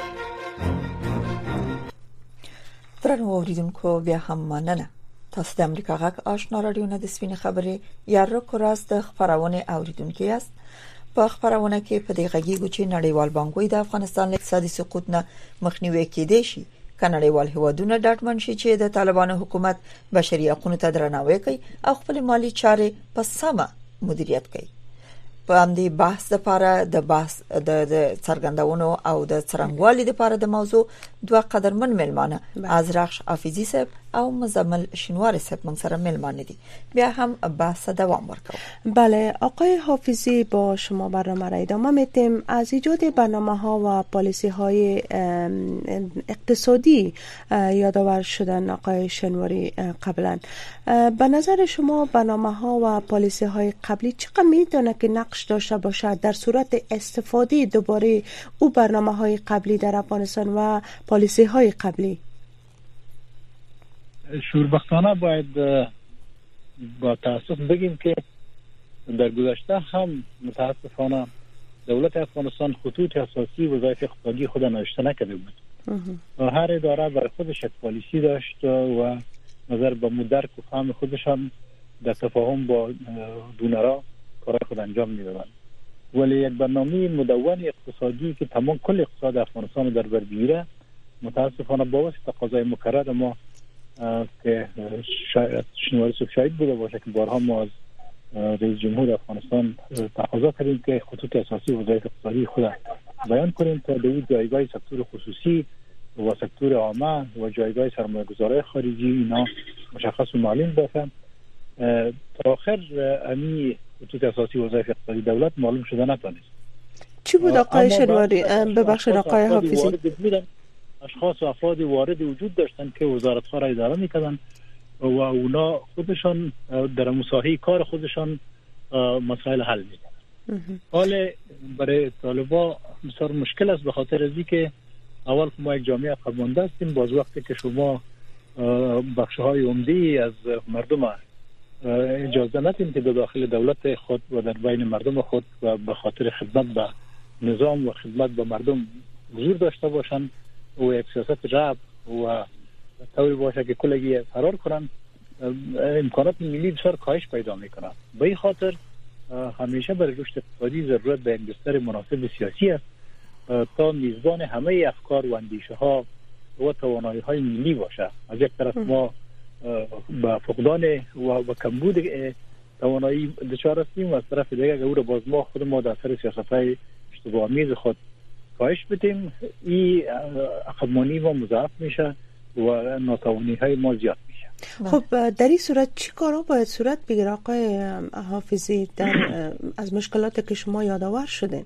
درنو اوریدونکو بیا هم مننه. تاسو د امریکا غږ آشنا رادیو نه د سپین خبرې یا رکو راز د خبرونه اوریدونکو یاست. په خبرونه کې په دې غږیږي چې نړیوال بانکوي د افغانستان اقتصادي سقوط نه مخنیوي کېدې شي. کنړیوال هیوادونه ډاډمن شي چې د طالبانو حکومت بشري حقوقو ته درناوی کوي او خپل مالی چارې په سمه مدیریت کوي. په همدې بحث لپاره د څرګندونو او د څرنګوالي لپاره د موضوع دوه قدرمن ملمانه ازرخش حافظي صاحب او مزمل شینواری صاحب موږ سره ملمانه دي. بیا هم بحث دوام ورکوم. بله آقای حافظی، با شما برنامه را ادامه میدیم. از ایجاد برنامه‌ها و پالیسی‌های اقتصادی یادآور شدن آقای شینواری قبلا. به نظر شما برنامه‌ها و پالیسی‌های قبلی چقدر میتونه که نقش داشته باشد در صورت استفاده دوباره او برنامه‌های قبلی در افغانستان و پالیسی‌های قبلی؟ شوربختانه باید با تاسف بگیم که در گذشته هم متاسفانه دولت افغانستان خطوط اساسی وظایف اقتصادی خود نوشته نکرده بود. هر اداره برای خودش یک پالیسی داشت و نظر به مدرک و فهم خودش هم در تفاهم با دونرا کارهای خود انجام میدادند. ولی یک برنامه مدون اقتصادی که تمام کل اقتصاد افغانستان در بر بگیره متاسفانه با واسطه تقاضای مکرر ما که شاید شینواری صاحب شاهد بوده باشه که بارها ما از رئیس جمهور افغانستان تقاضا کردیم که خطوط اساسی وظایف اقتصادی خود بیان کنیم تا در جایگاه سکتور خصوصی و سکتور عامه و جایگاه سرمایه‌گذارای خارجی اینا مشخص و معلوم باشه. تا آخر امی خطوط اساسی وظایف اقتصادی دولت معلوم شده نتونست. چی بود آقای شینواری؟ ببخشید آقای حافظی. اشخاص و افراد وارد وجود داشتن که وزارت‌ها را اداره می‌کردن و اونا خودشان در مساحه کار خودشان مسائل حل می‌کردن. حال برای طالبا بسیار مشکل است به خاطر از اینکه اول ما یک جامعه عقب مانده هستیم. باز وقتی که شما بخش‌های عمده‌ای از مردم اجازه ندید که در داخل دولت خود و در بین مردم خود و به خاطر خدمت به نظام و خدمت به مردم حضور داشته باشند و یک سیاست رعب و طوری باشه که کلگی فرار کنن، امکانات ملی بسیار کاهش پیدا میکنن. به این خاطر همیشه برای رشد اقتصادی ضرورت به یک بستر مناسب سیاسی است تا میزبان همه افکار و اندیشه ها و توانایی های ملی باشه. از یک طرف ما با فقدان و کمبود توانایی دچار هستیم و از طرف دیگر او را باز ما خود ما در اثر سیاست‌های اشتباه آمیز خود کاهش بدیم، این عقب‌مانی ما مضاعف میشه و ناتوانی‌های ما زیاد میشه. خب در این صورت چی کارا باید صورت بگیره آقای حافظی از مشکلات که شما یادآور شده؟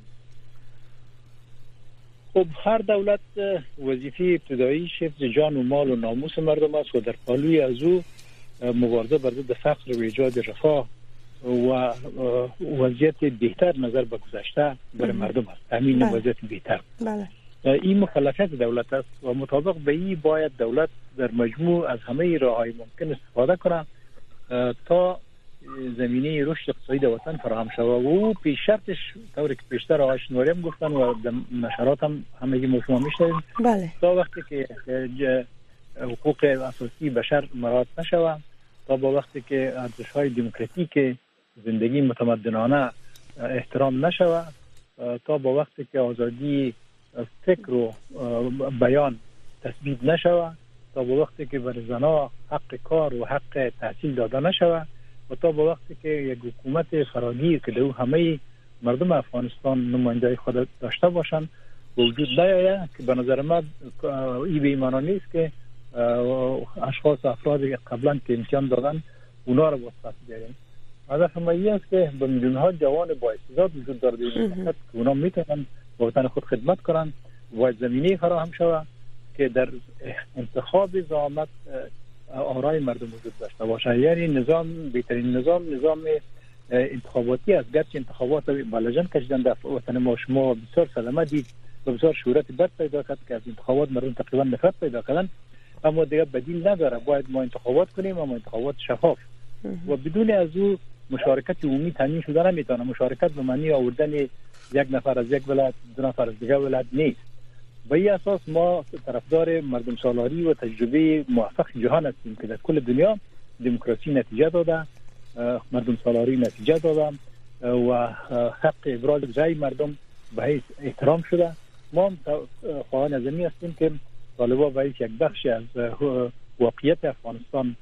خب هر دولت وظیفه ابتدایی حفظ جان و مال و ناموس مردم است و در پالوی از او مبارزه بر ضد فقر و ایجاد رفاه و وضعیت بهتر نظر به گذشته برای مردم است. تامین وضعیت بهتر. بله. این مکلفیت دولت است و مطابق به این باید دولت در مجموع از همه راههای ممکن استفاده کنه تا زمینه رشد اقتصادی در وطن فراهم شود و او پیش شرطش طوری که پیشتر آقای شینواری هم گفتن و در نشرات هم همگی ما شما میشنویم. بله. تا وقتی که حقوق اساسی بشر مراعات نشود، تا با وقتی که ارزش‌های دموکراتیک زندگی متمدنانه احترام نشود، تا با وقتی که آزادی فکر و بیان تثبیت نشود، تا با وقتی که بر زنان حق کار و حق تحصیل داده نشود و تا با وقتی که یک حکومت فراگیر که در همه مردم افغانستان نماینده خود داشته باشند وجود نیاید که به نظر من این به ایمان نیست که اشخاص افرادی قبلا که امتحان دادن اونا رو واسطه بیاریم. هدف ما این است که به میلیون‌ها جوان با استعداد وجود دارد که اونا میتونن به وطن خود خدمت کنن. باید زمینه فراهم شود که در انتخاب زعامت آرای مردم وجود داشته باشه. یعنی بهترین نظام انتخاباتی است. گرچه انتخابات بلجن کشیدن در وطن ما شما بسیار سلامت دید و بسیار شهرت بد پیدا کرد که از انتخابات مردم تقریبا نفرت پیدا کردن، اما دیگه بدیل نداره. باید ما انتخابات کنیم، اما انتخابات شفاف و بدون از او مشارکت عمومی تامین شده نمیتونه. مشارکت به معنی آوردن یک نفر از یک ولایت، دو نفر از دیگه ولایت نیست. به این اساس ما طرفدار مردم سالاری و تجربه موفق جهان هستیم که در کل دنیا دموکراسی نتیجه داده، مردم سالاری نتیجه داده و حق ابراز رأی مردم به حیث احترام شده. ما خواهان از این هستیم که طالبان به حیث یک بخش از واقعیت افغانستان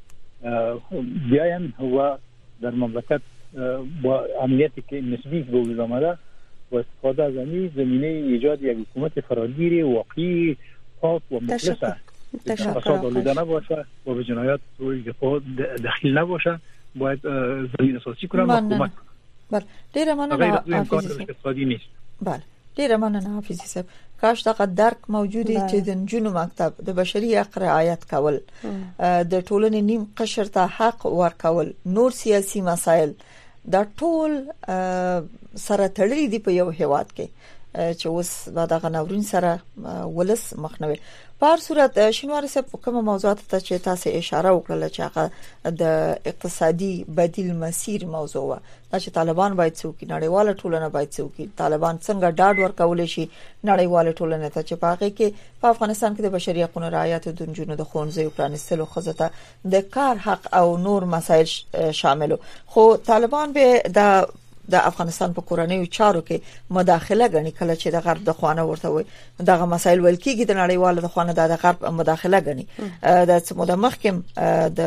بیاین و در مملکت با امنیتی که نسبی به وجود آمده و استفاده از این زمینه ایجاد یک حکومت فراگیر واقعی پاک و مخلص فساد آلوده نباشه و به جنایات دخیل نباشه. باید زمین اساسی کنم حکومت. بله ډیره مننه اقتصادي نیست. بله ډیره مننه حافظ صاحب. کاش دغه درک موجود چې د جنو مکتب د بشري حق رعایت کول، د ټولنې نیم قشر ته حق ورکول، نور سیاسي مسایل دا ټول سره تړلي دي په یو هیواد کې چې اوس بعد غ نورین سره ولس مخنوي. په هر صورت شینوار صاحب کوم موضوعات ته چې تاسو اشاره وکړه چې هغه د اقتصادي بدیل مسیر موضوع و چې طالبان باید څوک نړیواله ټولنه باید څوک طالبان څنګه ډاډ ورکول شي نړیواله ټولنه ته چې پاګه کې په افغانستان کې د بشري حقوقو رعایت د جنونو د خونځي پرانستلو خزته د کار حق او نور مسایل شاملو. خو طالبان به د افغانستان په کورنیو چارو کې مداخله غني کله چې د غرب د خوانه ورته وي دغه مسایل ول کېږي د نړیوال د خوانه د غرب مداخله غني د سموده محکم د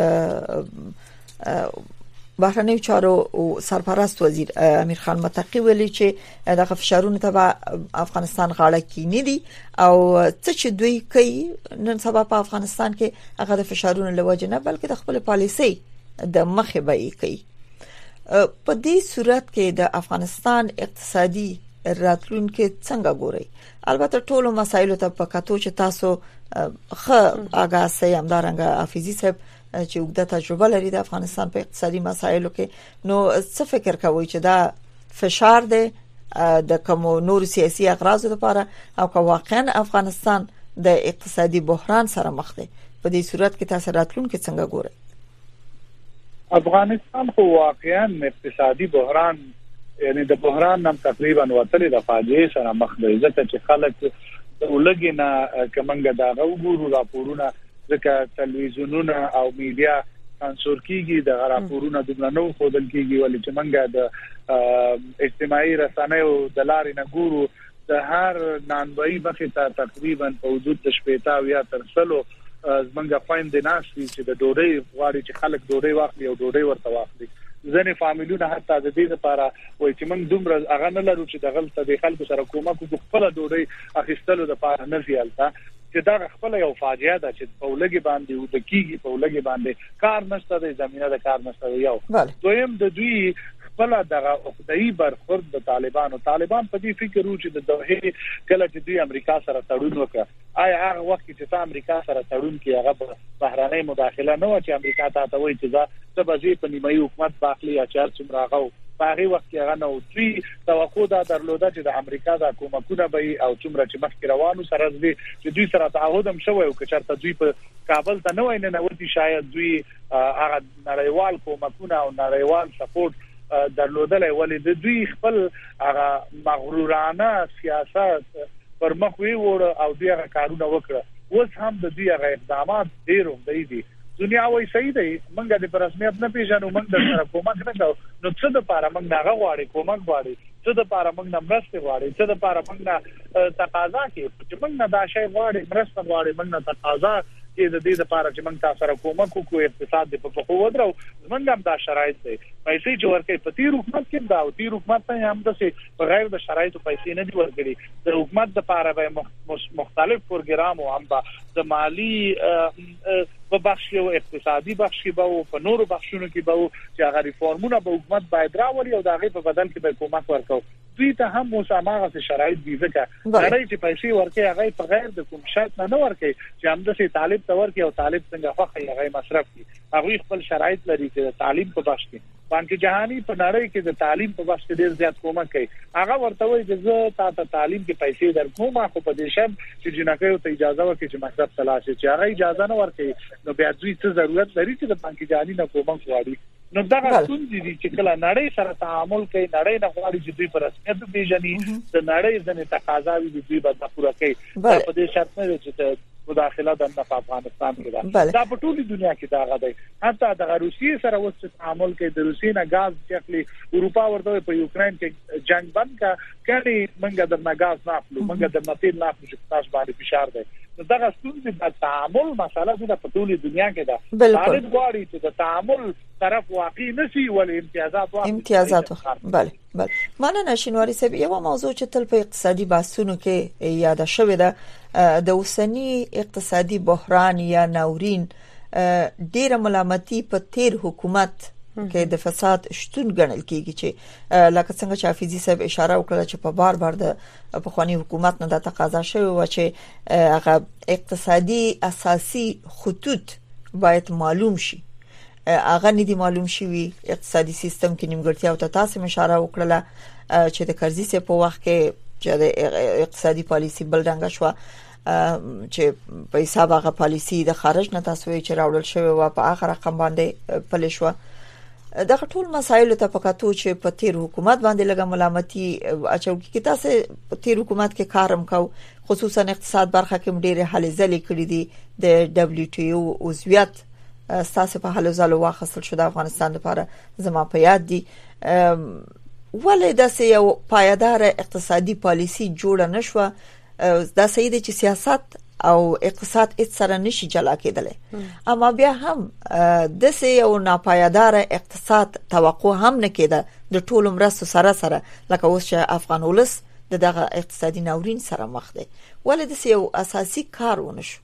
بهرنیو چارو او سرپرست وزیر امیر خان متقی ویلي چې دغه فشارونه ته افغانستان غاړه کې نه دي او څه چې دوی کوي نن سبا په افغانستان کې هغه د فشارونو لوجه نه بلکې د خپل پالیسي د مخې به کوي. په دې صورت کې د افغانستان اقتصادي راتلونکي څنګه ګوري؟ البته ټولو مسایلو ته په کتو چې تاسو خه اگاسي همدارنګه حافظي صاحب چې وګړه تجربه لري د افغانستان په اقتصادي مسایلو کې، نو څه فکر کوي چې دا فشار دی د کوم نور سیاسي اغراض لپاره او که واقعا افغانستان د اقتصادي بحران سره مخ دی؟ په دې صورت کې تاسو راتلونکي څنګه ګوري؟ افغانستان خو واقعا اقتصادي بحران، یعنی د بحران نام تقریبا وتلې د فاجعه سره مخ دی. ځکه چې خلک ولګینا کمنګ دا وګورو راپورونه، ځکه تلویزیونونه او میډیا سانسور کیږي، د راپورونه د ننو خودل کیږي ولې چې منګه د اجتماعي رسنیو د لارې نه ګورو د هر نانوي مخه ته تقریبا په وجود د شپېتا یا ترسلو زمونږه فاین د ناشې چې د ډوډۍ غواړي چې خلک ډوډۍ واخلي او ډوډۍ ورته واخلي. ځنې فامیلونه حتی د دې لپاره وایي چې موږ دومره هغه نه لرو چې د غلطه د خلکو سره کومه کو خپل ډوډۍ اخیستلو لپاره نه زیالته چې دا خپل یو فاجعه ده چې په ولګي باندې او د کیږي په ولګي باندې کار نشته، د زمينه د کار نشته. یو دویم د دوی خپل دغه اقتصادي برخورد د طالبان په دې فکر و چې د دوه کله چې دوی امریکا سره تړون وکړ، آیا هغه وخت چې امریکا سره تړون کې هغه بهرانه مداخله نه و چې امریکا ته وایي چې دا سبزي په نیمایي حکومت باخلي یا چار څومره هغه په هغه وخت کې هغه نو دوی توقع دا درلوده چې د امریکا د حکومتونه به او څومره چې مخکې روانو سره دي چې دوی سره تعهد هم شوی او که چېرته دوی په کابل ته نه وای نه ودی شاید دوی هغه نړیوال حکومتونه او نړیوال سپورټ درلودل ولې د دوی خپل هغه مغرورانه سیاست پر مخ وی وړ او دوی هغه کارونه وکړه. اوس هم د دوی هغه اقدامات ډیر ومدي دي. دنیا وای صحیح دی، موږ د رسمیت نه پیژنو، موږ د سره کومک نه کوو، نو څه د پاره موږ نه غواړي کومک غواړي، څه د پاره موږ نه مرسته غواړي، څه د پاره موږ نه تقاضا کوي چې موږ نه دا شی غواړي، مرسته غواړي، موږ نه تقاضا کې د دې لپاره چې موږ تاسو سره کومک وکړو، اقتصاد د په خو ودرو، موږ هم دا شرایط دي پیسې چې ورکړي په تیر حکومت کې دا او تیر حکومت ته هم د بغیر د شرایطو پیسې نه دی ورکړي د حکومت د لپاره به مختلف پروګرام او هم د مالی په بخش او اقتصادي بخش کې به او په نورو بخشونو کې به چې هغه ریفورمونه به حکومت باید راولي او دغه په بدل کې به حکومت ورکو دوی ته هم مسامغه شرایط دي ځکه نړۍ چې پیسې ورکړي هغه په غیر د کوم شرط نه ورکړي چې هم د طالب ته ورکړي او طالب څنګه خوښي هغه مصرف کړي هغه خپل شرایط لري چې تعلیم په بخش کې بانک جهانی په نړۍ کې د تعلیم په بخش کې ډېر زیات کومک کوي هغه ورته وایي چې زه تاسو تعلیم کې پیسې درکوم خو په دې شرط چې جنکو ته اجازه ورکړي چې مکتب تلاشي چې هغه اجازه نه ورکړي نو بیا دوی څه ضرورت لري چې د بانک جهانی نه کومک وغواړي نو دا څنګه دي چې کله نړۍ سره تعامل کوي نړۍ نه غواړي چې دوی پر رسمیت پیژني د نړۍ ځنې تقاضاوي دوی به پوره کوي په دې شرط نه چې مداخله د افغانستان کې دا په ټولي دنیا کې دا غدي حتی د روسیې سره وڅ تعامل کوي د روسیې نه غاز چې اروپا ورته په یوکرين کې جنگ بند کړي منګه د غاز نه اخلو منګه د نفت نه اخلو چې تاسو باندې فشار دی دا ستونزې د تعامل مسله د په ټولي دنیا کې ده طالب غواړي چې د تعامل طرف واقعي نشي ولې امتیازات بله مننه شینواری صاحب یو موضوع چې تل په اقتصادي بحثونو کې یاد شوی ده د اوسنی اقتصادي بحران یا ناورین ډیره ملامتي په تیر حکومت کې د فساد شتون ګڼل کیږي چې لکه څنګه چې حافظي صاحب اشاره وکړه چې په بار د پخوانی حکومت نه د تقاضا شوی و چې هغه اقتصادي اساسي خطوط باید معلوم شي هغه ندي معلوم شي اقتصادي سیستم کې نیمګړتیا او تاسو اشاره وکړه چې د کرزي سه په وخت کې چې د اقتصادي پالیسی بل رنګ شو چې په حساب هغه پالیسی د خارج نه تاسو چې راوړل شوی و په اخر رقم باندې پلی شو دا ټول مسایل ته پکاتو چې په تیر حکومت باندې لګه ملامتي اچو کې تاسو په تیر حکومت کې کارم کو خصوصا اقتصاد برخه کې ډېر حل ځلې کړې دي د دبليو ټي او عضویت تاسو په حل ځلو واخصل شو د افغانستان لپاره زما په یاد دي ولې د یو پایدار اقتصادي پالیسی جوړه نشوه دا صحیح دي چې سیاست او اقتصاد هیڅ سره نشي جلا کېدلی اما بیا هم د یو ناپایدار اقتصاد توقع هم نه کېده د ټولو مرستو سره لکه اوس چې افغان ولس دغه اقتصادي ناورین سره مخ دی ولې د یو اساسي کار ونشو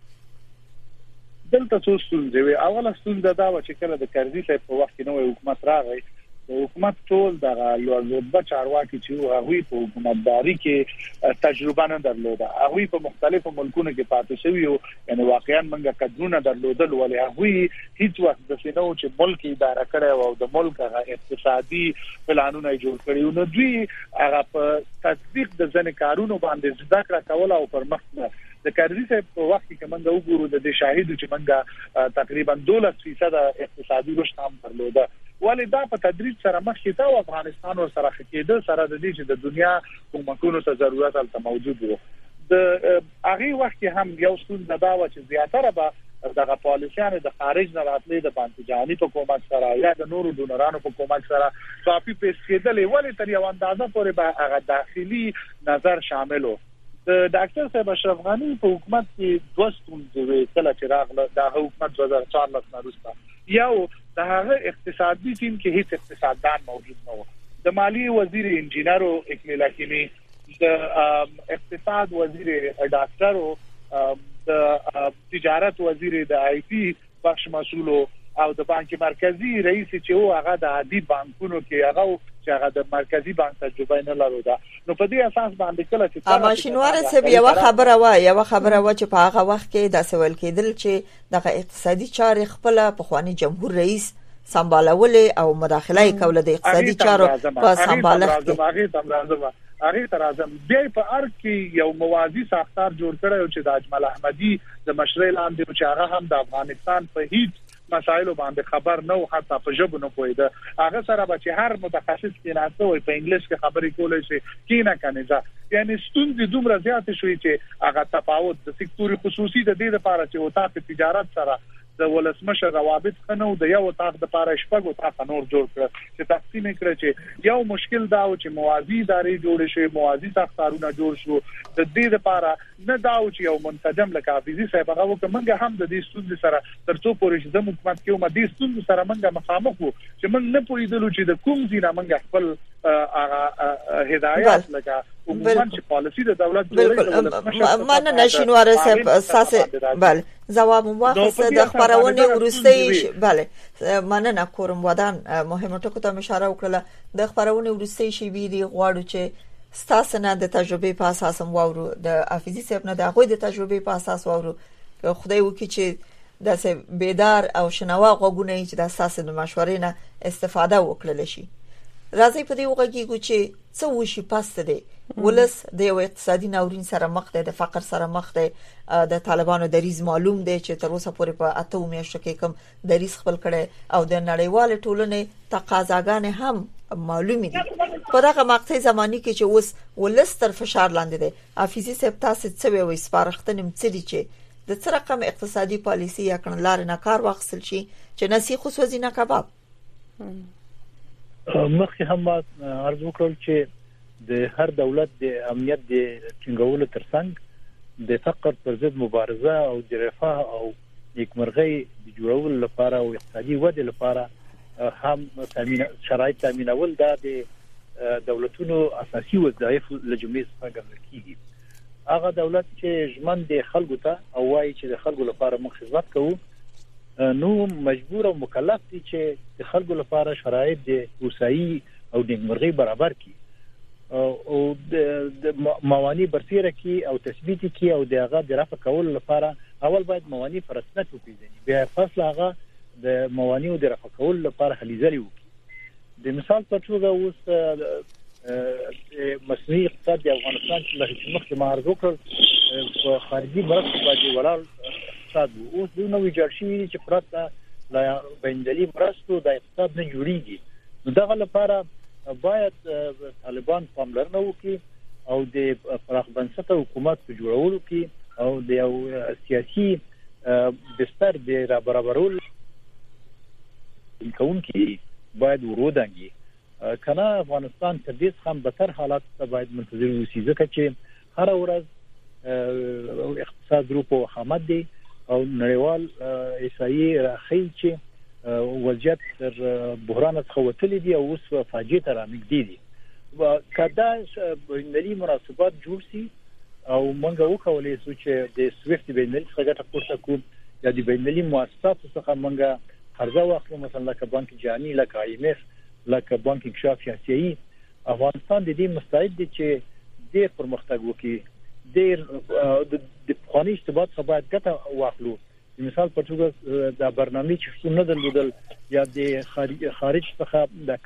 دلته څه ستونزې اوله ستونزه دا و چې کله د کرزي په وخت کې نوې حکومت راغی د حکومت ټول د لوړ چارواکي چې هغه په حکومتداري کې تجربه نه درلوده هغه په مختلفو ملکونو کې پاتې شوی او یعنی واقعا موږ قدرونه درلودل ولې هغه هیڅ وخت د سينو چې ملک اداره کړي او د ملک هغه اقتصادي پلانونه جوړ کړي نو دوی هغه په تطبیق د ځنې کارونو باندې زده کړه کول او پرمختګ د کرزي په وخت کې موږ وګورو د شاهدو چې موږ تقریبا 12% اقتصادي رشد هم درلوده ولې دا په تدریج سره مخکې ته افغانستان ور سره کېده سره د دې چې د دنیا کومکونو ته ضرورت الته موجود وو د هغه وخت هم یو ستونزه دا و چې زیاتره به دغه پالیسیانو د خارج نه راتلې د بانک جهانی په کومک سره یا د نورو ډونرانو په کومک سره کافي پیس کېدل ولې تر یو اندازه پورې به هغه داخلي نظر شامل وو د ډاکټر صاحب اشرف غنی په حکومت کې دوستون دوی کله چې راغله د حکومت 2014 نه وروسته یو د هغه اقتصادي ټیم کې هیڅ اقتصاددان موجود نه و د مالی وزیر انجینرو اکمل حکیمی د اقتصاد وزیر ډاکټرو د تجارت وزیر د آی ټي بخش مسؤل او د بانک مرکزی رئیس چې هو هغه د عادي بانکونو کې هغه چې هغه د مرکزی بانک تجربه نه لرله نو په دې اساس باندې کله چې ماشینوار سه یو خبره و چې په هغه وخت کې د سوال کېدل چې د اقتصادي چارې خپل پخوانی جمهور رئیس سمبالول او مداخله کوله د اقتصادي چارو په سمبالښت هغه ترازم بیا په ارګ کې یو موازی ساختار جوړ کړی چې د اجمل احمدی د مشرۍ لاندې چې هغه هم د افغانستان په هیڅ مسایلو باندې خبر نه او حتی په ژبه نه پوهیده هغه سره به چې هر متخصص کې ناسته وي په انګلیش کې خبرې کولای شي کینه کنيزه یعنی ستونزې دومره زیات شوې چې هغه تفاوت د سکتور خصوصي د دې لپاره چې او تاسو تجارت سره د ولسمشر روابط خنو د یو تاخ د پاره شپږو تاخ نور جوړ کړ چې تقسیم کړ چې یو مشکل دا و چې موازی ادارې جوړ شي موازی ساختارونه جوړ شو د دې لپاره نه دا و چې یو منسجم لکه حافظي صاحب هغه وکمنګ هم د دې ستونزې سره ترڅو پورې چې د حکومت کې ومه دې ستونزې سره منګه مخامخ وو چې موږ نه پوهیدلو چې د کوم ځای منګه خپل هدایت لکه عموما چې پالیسی د دولت جوړه مننه نشینواره صاحب اساس بله جواب واخیسته د خبرونه ورستي بله مننه کوم ودان مهمه ټکو ته اشاره وکړه د خبرونه ورستي شی وی دی غواړو چې ستاسو نه د تجربه په اساس واورو د حافظي صاحب نه د غوې د تجربه په اساس واورو خدای وکړي چې د بیدار او شنوا غوګونه چې د اساس د مشورې نه استفاده وکړل شي راځي په دې وګړي چې څه وشي پاسته دی ولس د یو اقتصادي ناورین سره مخ دی د فقر سره مخ دی د طالبانو دریز معلوم دی چې تر اوسه پورې په 8 میاشتو کې کوم دریز خپل کړي او د نړیوال ټولنې تقاضاګانې هم معلومې دي په دغه مقطع زماني کې چې اوس ولس تر فشار لاندې دی حافظي صاحب تاسو څه وی سپارښتنه مڅلي چې د څه رقم اقتصادي پالیسي یا کړنلار نه کار واخیستل شي چې نسی خصوصي نه کباب مخکې هم عرض وکړل چې د هر دولت د امنیت د ټینګولو ترڅنګ د فقر پر ضد مبارزه او د رفاه او نیکمرغۍ د جوړولو لپاره او اقتصادي ودې لپاره هم شرایط تامینول د دولتونو اساسي وظایف له جملې څخه ګڼل کیږي هغه دولت چې ژمن د خلکو ته او وايي چې د خلکو لپاره موږ خدمت کوو نو مجبور او مکلف دي چې د خلکو لپاره شرایط د اوسایي او د نیکمرغۍ برابر کړي او د مواني برسیره کی او تثبیت کی او دغه د رفع کول لپاره اول باید مواني پر رسمیت وپیژني بیا فصل هغه د مواني او د رفع کول لپاره هلې ځلې وکړي د مثال په توګه اوس مصنوعي اقتصاد د افغانستان چې مخکې معرض وکړ په خارجي مرستو باندې ولاړ اقتصاد اوس د نوې جوړ شوی چې پرته لا بین‌المللي مرستو د اقتصاد نه جوړیږي نو دغه لپاره باید طالبان پاملرنه وکړي او د پراخ بنسټه حکومت په جوړولو کې او د یو سیاسي بستر د برابرول امکان کې باید ورودانګي کنه افغانستان تر دې هم بدتر حالات ته باید منتظر اوسي ځکه چې هر ورځ اقتصاد روپو خامد دی او نړیوال ایسایی راخی چې وضعیت تر بحران څخه وتلې دي او اوس فاجعه ته رانږدې دي کدا بین‌المللي مناسبات جوړ شي او موږ وکولای شو چې د سویفت بین‌المللي څخه ګټه پورته کوو یا د بین‌المللي مؤسساتو څخه موږ قرضه واخلو مثلا لکه بانک جهاني لکه IMF لکه بانک انکشاف آسیایي افغانستان د دې مستعد دي چې ډېر پرمختګ وکړي ډېر د پخواني ثبات څخه باید ګټه واخلو مثال په توګه د برنامه چې څو نه درلودل یا د خارج څخه د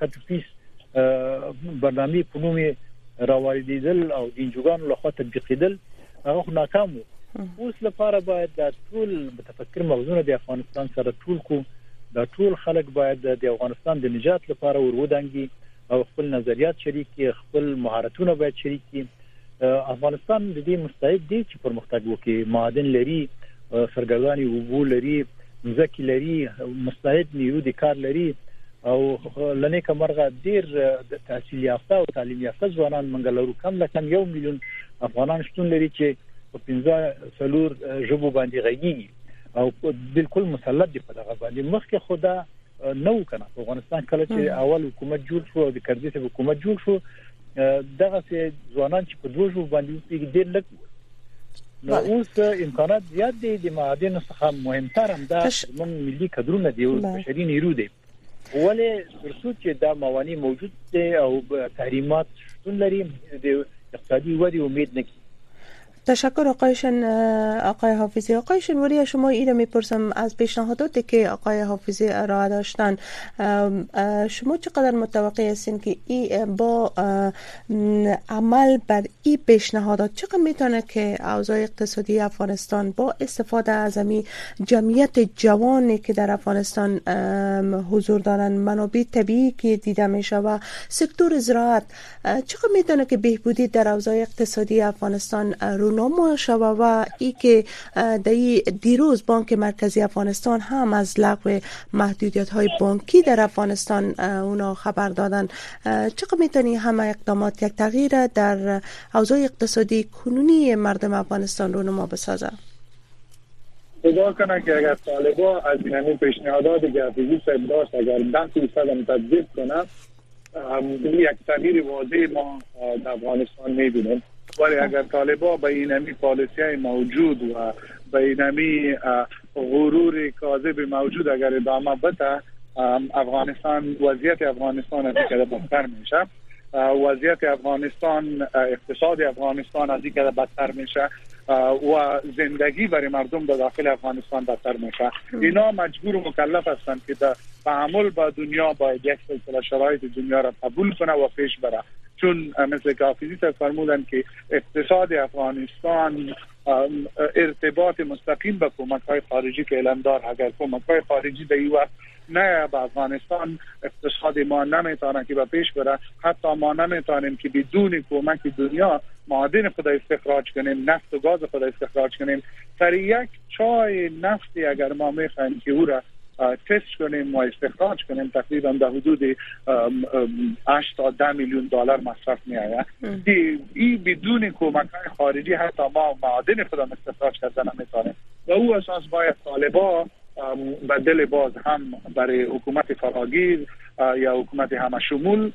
کټفیس برنامه په نوم راوړیدل او د انجوګانو لخوا تطبیقیدل هغه ناکام اوس لپاره باید د ټول متفکر مغزونه د افغانستان سره ټول کو د ټول خلک باید د افغانستان د نجات لپاره ورودانګي او خپل نظریات شریک کړي خپل مهارتونه باید شریک کړي افغانستان د دې مستعد دی چې پرمختګ وکړي معادن لري سرګردانی وبو لري ځکه لري مستعد نیرو د کار لري او لنه کمرغه ډیر د تحصیل یافته او تعلیم یافته ځوانان منګلورو کم لکه 1 میلیون افغانان شتون لري چې په 15 سلور ژبو باندې غږیږي او بالکل مسلط دي په دغه باندې مخکې خدا نو کنه په افغانستان کله چې اول حکومت جوړ شو د کردیسه حکومت جوړ شو دغه ځوانان چې په دوه ژبو باندې ډیر لږ نو اوس امکانات زیات دي د معادن څخه مهمتر هم دا من ملي کډرونه دی او بشري نیرو دی ولې ترڅو چې دا مواني موجود دي او تحریمات شتون لري د اقتصادی ودی امید نکي تشکر آقایشان آقای حافظی. آقایشان ولی شما این میپرسم از پیشنهاداتی که آقای حافظی ارائه داشتن شما چقدر متوقع هستین که با عمل بر این پیشنهادات چقدر میتونه که اوضاع اقتصادی افغانستان با استفاده از این جمعیت جوانی که در افغانستان حضور دارن منابع طبیعی که دیده میشه و سکتور زراعت چقدر میتونه که بهبودی در اوضاع اقتصادی افغانستان رو نامو شوه و ای که دیروز بانک مرکزی افغانستان هم از لغو محدودیت های بانکی در افغانستان اونا خبر دادن. چقدر میتونی همه اقدامات یک تغییر در اوضاع اقتصادی کنونی مردم افغانستان رو نما بسازه؟ خدا کنه که اگر طالبا از این پیشنهادات گردگی صاحب داشت اگر 10% هم تطبیق کنه یک تغییر واضح ما در افغانستان میبینیم. ولی اگر طالبا به این پالیسی موجود و به این غرور کاذب موجود اگر ادامه بده، افغانستان وضعیت افغانستان از اینکه بدتر میشه، وضعیت افغانستان، اقتصاد افغانستان از اینکه بدتر میشه و زندگی برای مردم در داخل افغانستان بدتر میشه. اینا مجبور و مکلف هستند که در تعامل با دنیا باید یک سلسله شرایط دنیا را قبول کنه و پیش بره، چون مثل که حافظی صاحب فرمودن که اقتصاد افغانستان ارتباط مستقیم به کمک‌های خارجی که اعلام دار، اگر کمک‌های خارجی در این وقت نه به افغانستان، اقتصاد ما نمیتونه که به پیش بره. حتی ما نمیتونیم که بدون کمک دنیا معادن خود استخراج کنیم، نفت و گاز خود استخراج کنیم. سر یک چای نفتی اگر ما میخوایم که او را تست کنیم و استخراج کنیم تقریبا در حدود 8 تا 10 میلیون دلار مصرف میآید. این بدون کمک‌های خارجی حتی ما معادن خود استخراج کردن نمیتونیم و او اساس باید طالبا به دل باز هم برای حکومت فراگیر یا حکومت همه شمول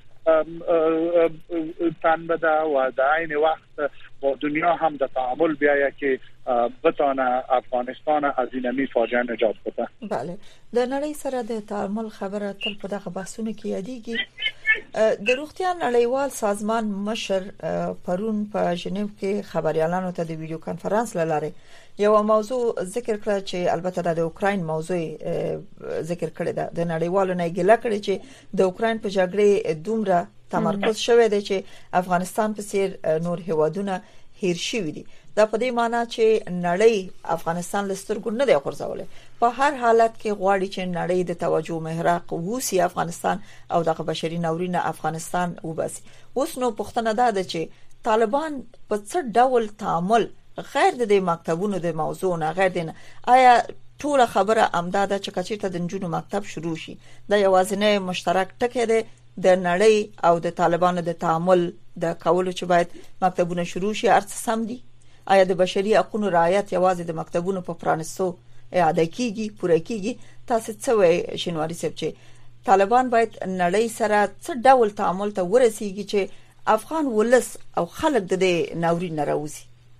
تن بده و در این وقت با دنیا هم در تعامل بیاید که بتانه افغانستان از این فاجعه نجات بده. بله، در نړۍ سره د تعامل خبره تل په دغه بحثونو کې یادېږي. د روغتیا نړیوال سازمان مشر پرون په ژنیو کې خبريالانو ته د ویډیو کانفرنس لاره یو موضوع ذکر کړ چې البته د اوکراین موضوع ذکر کړی ده. د نړیوالو نه ګیله کړی چې د اوکراین په جګړه دومره تمرکز شوی دی چې افغانستان په څیر نور هیوادونه هیر شوی دي. دا په دې معنی چې نړۍ افغانستان لسترګو نه دی غورځولې. په هر حالت کې غواړي چې نړۍ د توجه محراق ووسی افغانستان او د بشري ناورین افغانستان وباسي. اوس نو پښتنه ده چې طالبان په څه ډول تعامل غیر د مکتبونو د موضوع نه غیر دین آیا ټول خبره امداده چې کچیرته د جنونو مکتب شروع شي دا یوازینی مشترک ټکی دی د نړۍ او د طالبانو د تعامل د کولو چې باید مکتبونه شروع شي ارڅ سم دي. آیا د بشري حقوقو رعایت یوازې د مکتبونو په پرانستو اعاده کیږي پوره کیږي؟ تاسو څه وایي شینواری صاحب چې طالبان باید نړۍ سره څه ډول تعامل ته ورسیږي چې افغان ولس او خلک د ناورین نه راوځي؟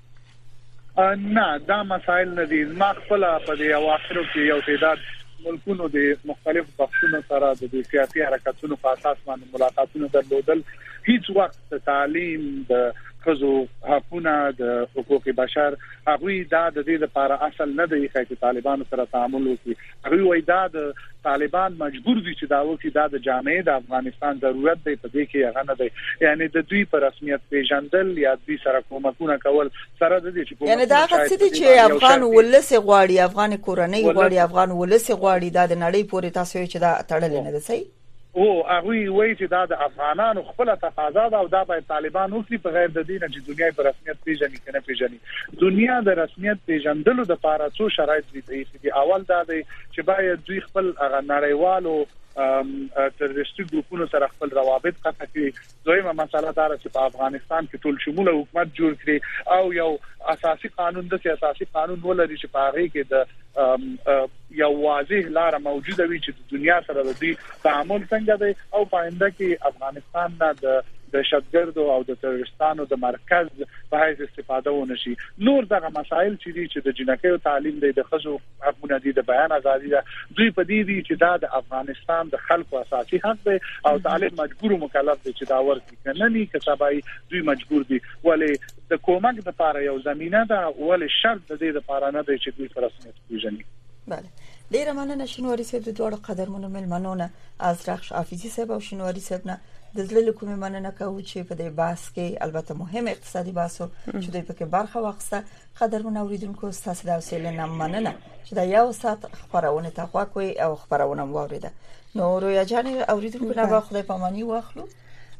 نه دا مسائل نه دي. ما خپل په دې اواخرو کې یو تعداد ملکونو د مختلف بحثونو سره د سیاسي حرکتونو په اساس باندې ملاقاتونه درلودل. هیڅ وخت تعلیم د خزو حقوقونه د حقوق بشر هغوی دا د دې لپاره اصل نه دی چې طالبان سره تعامل وکړي. هغوی وایي دا د طالبان مجبور دي چې دا وکړي، دا د جامعې د افغانستان ضرورت دی، په دې کې هغه نه دی. یعنی د دوی پر رسمیت پیژندل یا دوی سره کومکونه کول سره د دې چې یعنی دا څه دي چې افغان ولس غواړي، افغان کورنۍ غواړي، افغان ولس غواړي، دا د نړۍ پورې تاسو چې دا تړل نه دی صحیح؟ او هغه وایي چې دا د افغانانو خپل تقاضا ده او دا باید طالبان وکړي په غیر د دې نه چې دنیا په رسمیت پیژني کنه پیژني. دنیا د رسمیت پیژندلو د لپاره څو شرایط دي. اول دا دی چې باید دوی خپل نړیوالو تروریستي ګروپونو سره خپل روابط قطع کړي. دویمه مسله دا ده چې په افغانستان کې ټول شموله حکومت جوړ کړي او یو اساسي قانون د اساسي قانون ولري چې په هغه کې د یو واضح لار موجوده وي چې د دنیا سره د دې تعامل څنګه دی او پاینده کې افغانستان نه د دهشتګردو او د تروریستانو د مرکز په حیث استفاده ونشي. نور دغه مسایل چې دي چې د جنکیو تعلیم دی، د خزو حقوقونه دي، د بیان ازادي ده، دوی په دې دي چې دا د افغانستان د خلکو اساسي حق دی او طالب مجبور او مکلف دی چې دا ورکړي. کنه نه کې سبای دوی مجبور دي ولی د کومک لپاره یو زمينه ده ولی شرط د دې لپاره نه دی چې دوی پر رسمیت پیژني. بله، ډیره مننه شینواری صاحب د دوه قدرمنو ملمنونه از رخش حافظی صاحب او شینواری صاحب نه د زړه کومې مننه کوو چې په دې بحث کې البته مهم اقتصادي بحثو چې دوی پکې برخه واخیسته. قدرمن اوریدونکو ستاسو د حوصله نه مننه چې دا یو ساعت خبرونه ته کوي او خبرونه واوریده. نو رویا جان اوریدونکو نه به خدای پامانی واخلو.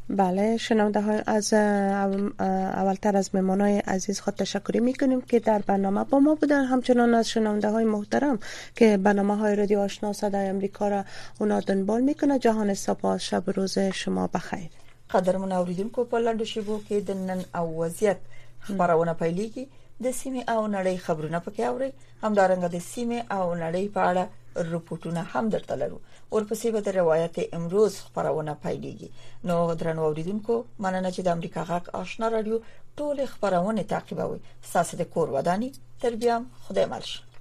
بله شنونده های از اولتر از مهمانای عزیز خود تشکر میکنیم که در برنامه با ما بودن، همچنان از شنونده های محترم که برنامه های رادیو آشنا صدای امریکا را اونا دنبال میکنه. جهان سپاس، شب روز شما بخیر. قدرمن اوریدونکو په لاندو شیبو کې د نن او وضعیت خبرونه پیلېږي. د سیمې او نړۍ خبرونه پکې اوري، همدارنګه د سیمې او نړۍ په اړه رپورټونه هم درته لرو. ورپسې به د روایت امروز خبرونه پیلېږي. نو درنو اوریدونکو مننه چې د امریکا غږ آشنا رادیو ټول خبرونه تعقیبوي. ساسه د کور ودانی تربیام خدای مالشه.